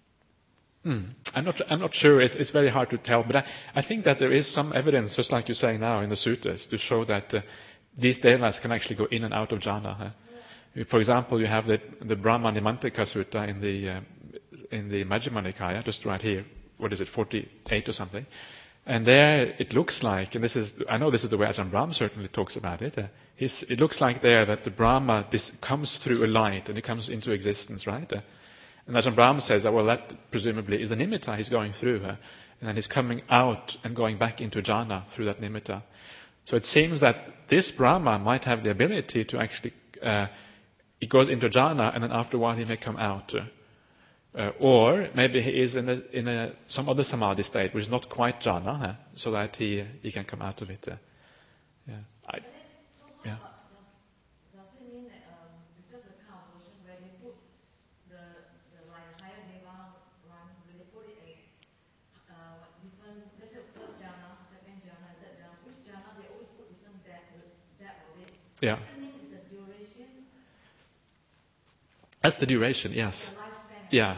Speaker 1: I'm not sure. It's very hard to tell, but I think that there is some evidence, just like you're saying now in the sutras, to show that these devas can actually go in and out of jhana. For example, you have the Brahma Nimantaka Sutta in the Majjhima Nikaya, just right here. What is it, 48 or something? And there it looks like, and I know this is the way Ajahn Brahm certainly talks about it. It looks like there that the Brahma comes through a light and it comes into existence, right? And Ajahn Brahm says that, well, that presumably is the nimitta he's going through, and then he's coming out and going back into jhana through that nimitta. So it seems that this Brahma might have the ability to actually, he goes into jhana and then after a while he may come out. Or maybe he is in some other samadhi state which is not quite jhana, so that he can come out of it. Yeah. Yeah.
Speaker 4: Does it mean that it's just a kind of version where they put the like higher deva runs, where they put it as different, let's say first jhana, second jhana, third jhana, which jhana they always put different depth of it.
Speaker 1: Yeah.
Speaker 4: Does it mean it's the duration,
Speaker 1: That's the duration, yes.
Speaker 4: the lifespan?
Speaker 1: Yeah.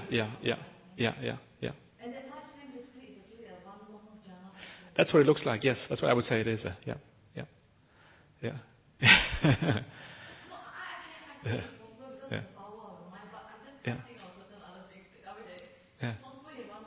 Speaker 4: And that lifespan basically is actually a one long jhana cycle.
Speaker 1: That's what it looks like, yes. That's what I would say it is. Yeah.
Speaker 4: No, I can't it's possible because
Speaker 1: Yeah.
Speaker 4: of the power of the mind, but I just
Speaker 1: Yeah.
Speaker 4: can't think of certain other things. I mean,
Speaker 1: Yeah.
Speaker 4: it's possible in one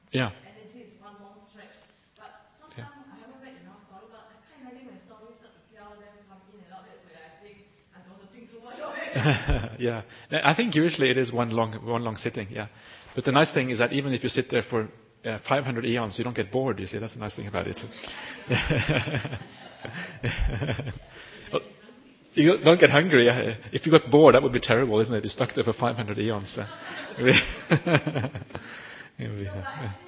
Speaker 1: Yeah.
Speaker 4: Energy is one long stretch. But sometimes I haven't read enough story, but I can't imagine when stories start to tell them come in and out. That's where I think I don't want to think too much of it.
Speaker 1: Yeah. I think usually it is one long sitting, yeah. But the nice thing is that even if you sit there for 500 eons, you don't get bored, you see. That's the nice thing about it. Well, you don't get hungry. Yeah. If you got bored, that would be terrible, isn't it? You're stuck there for 500 eons.
Speaker 4: So, but actually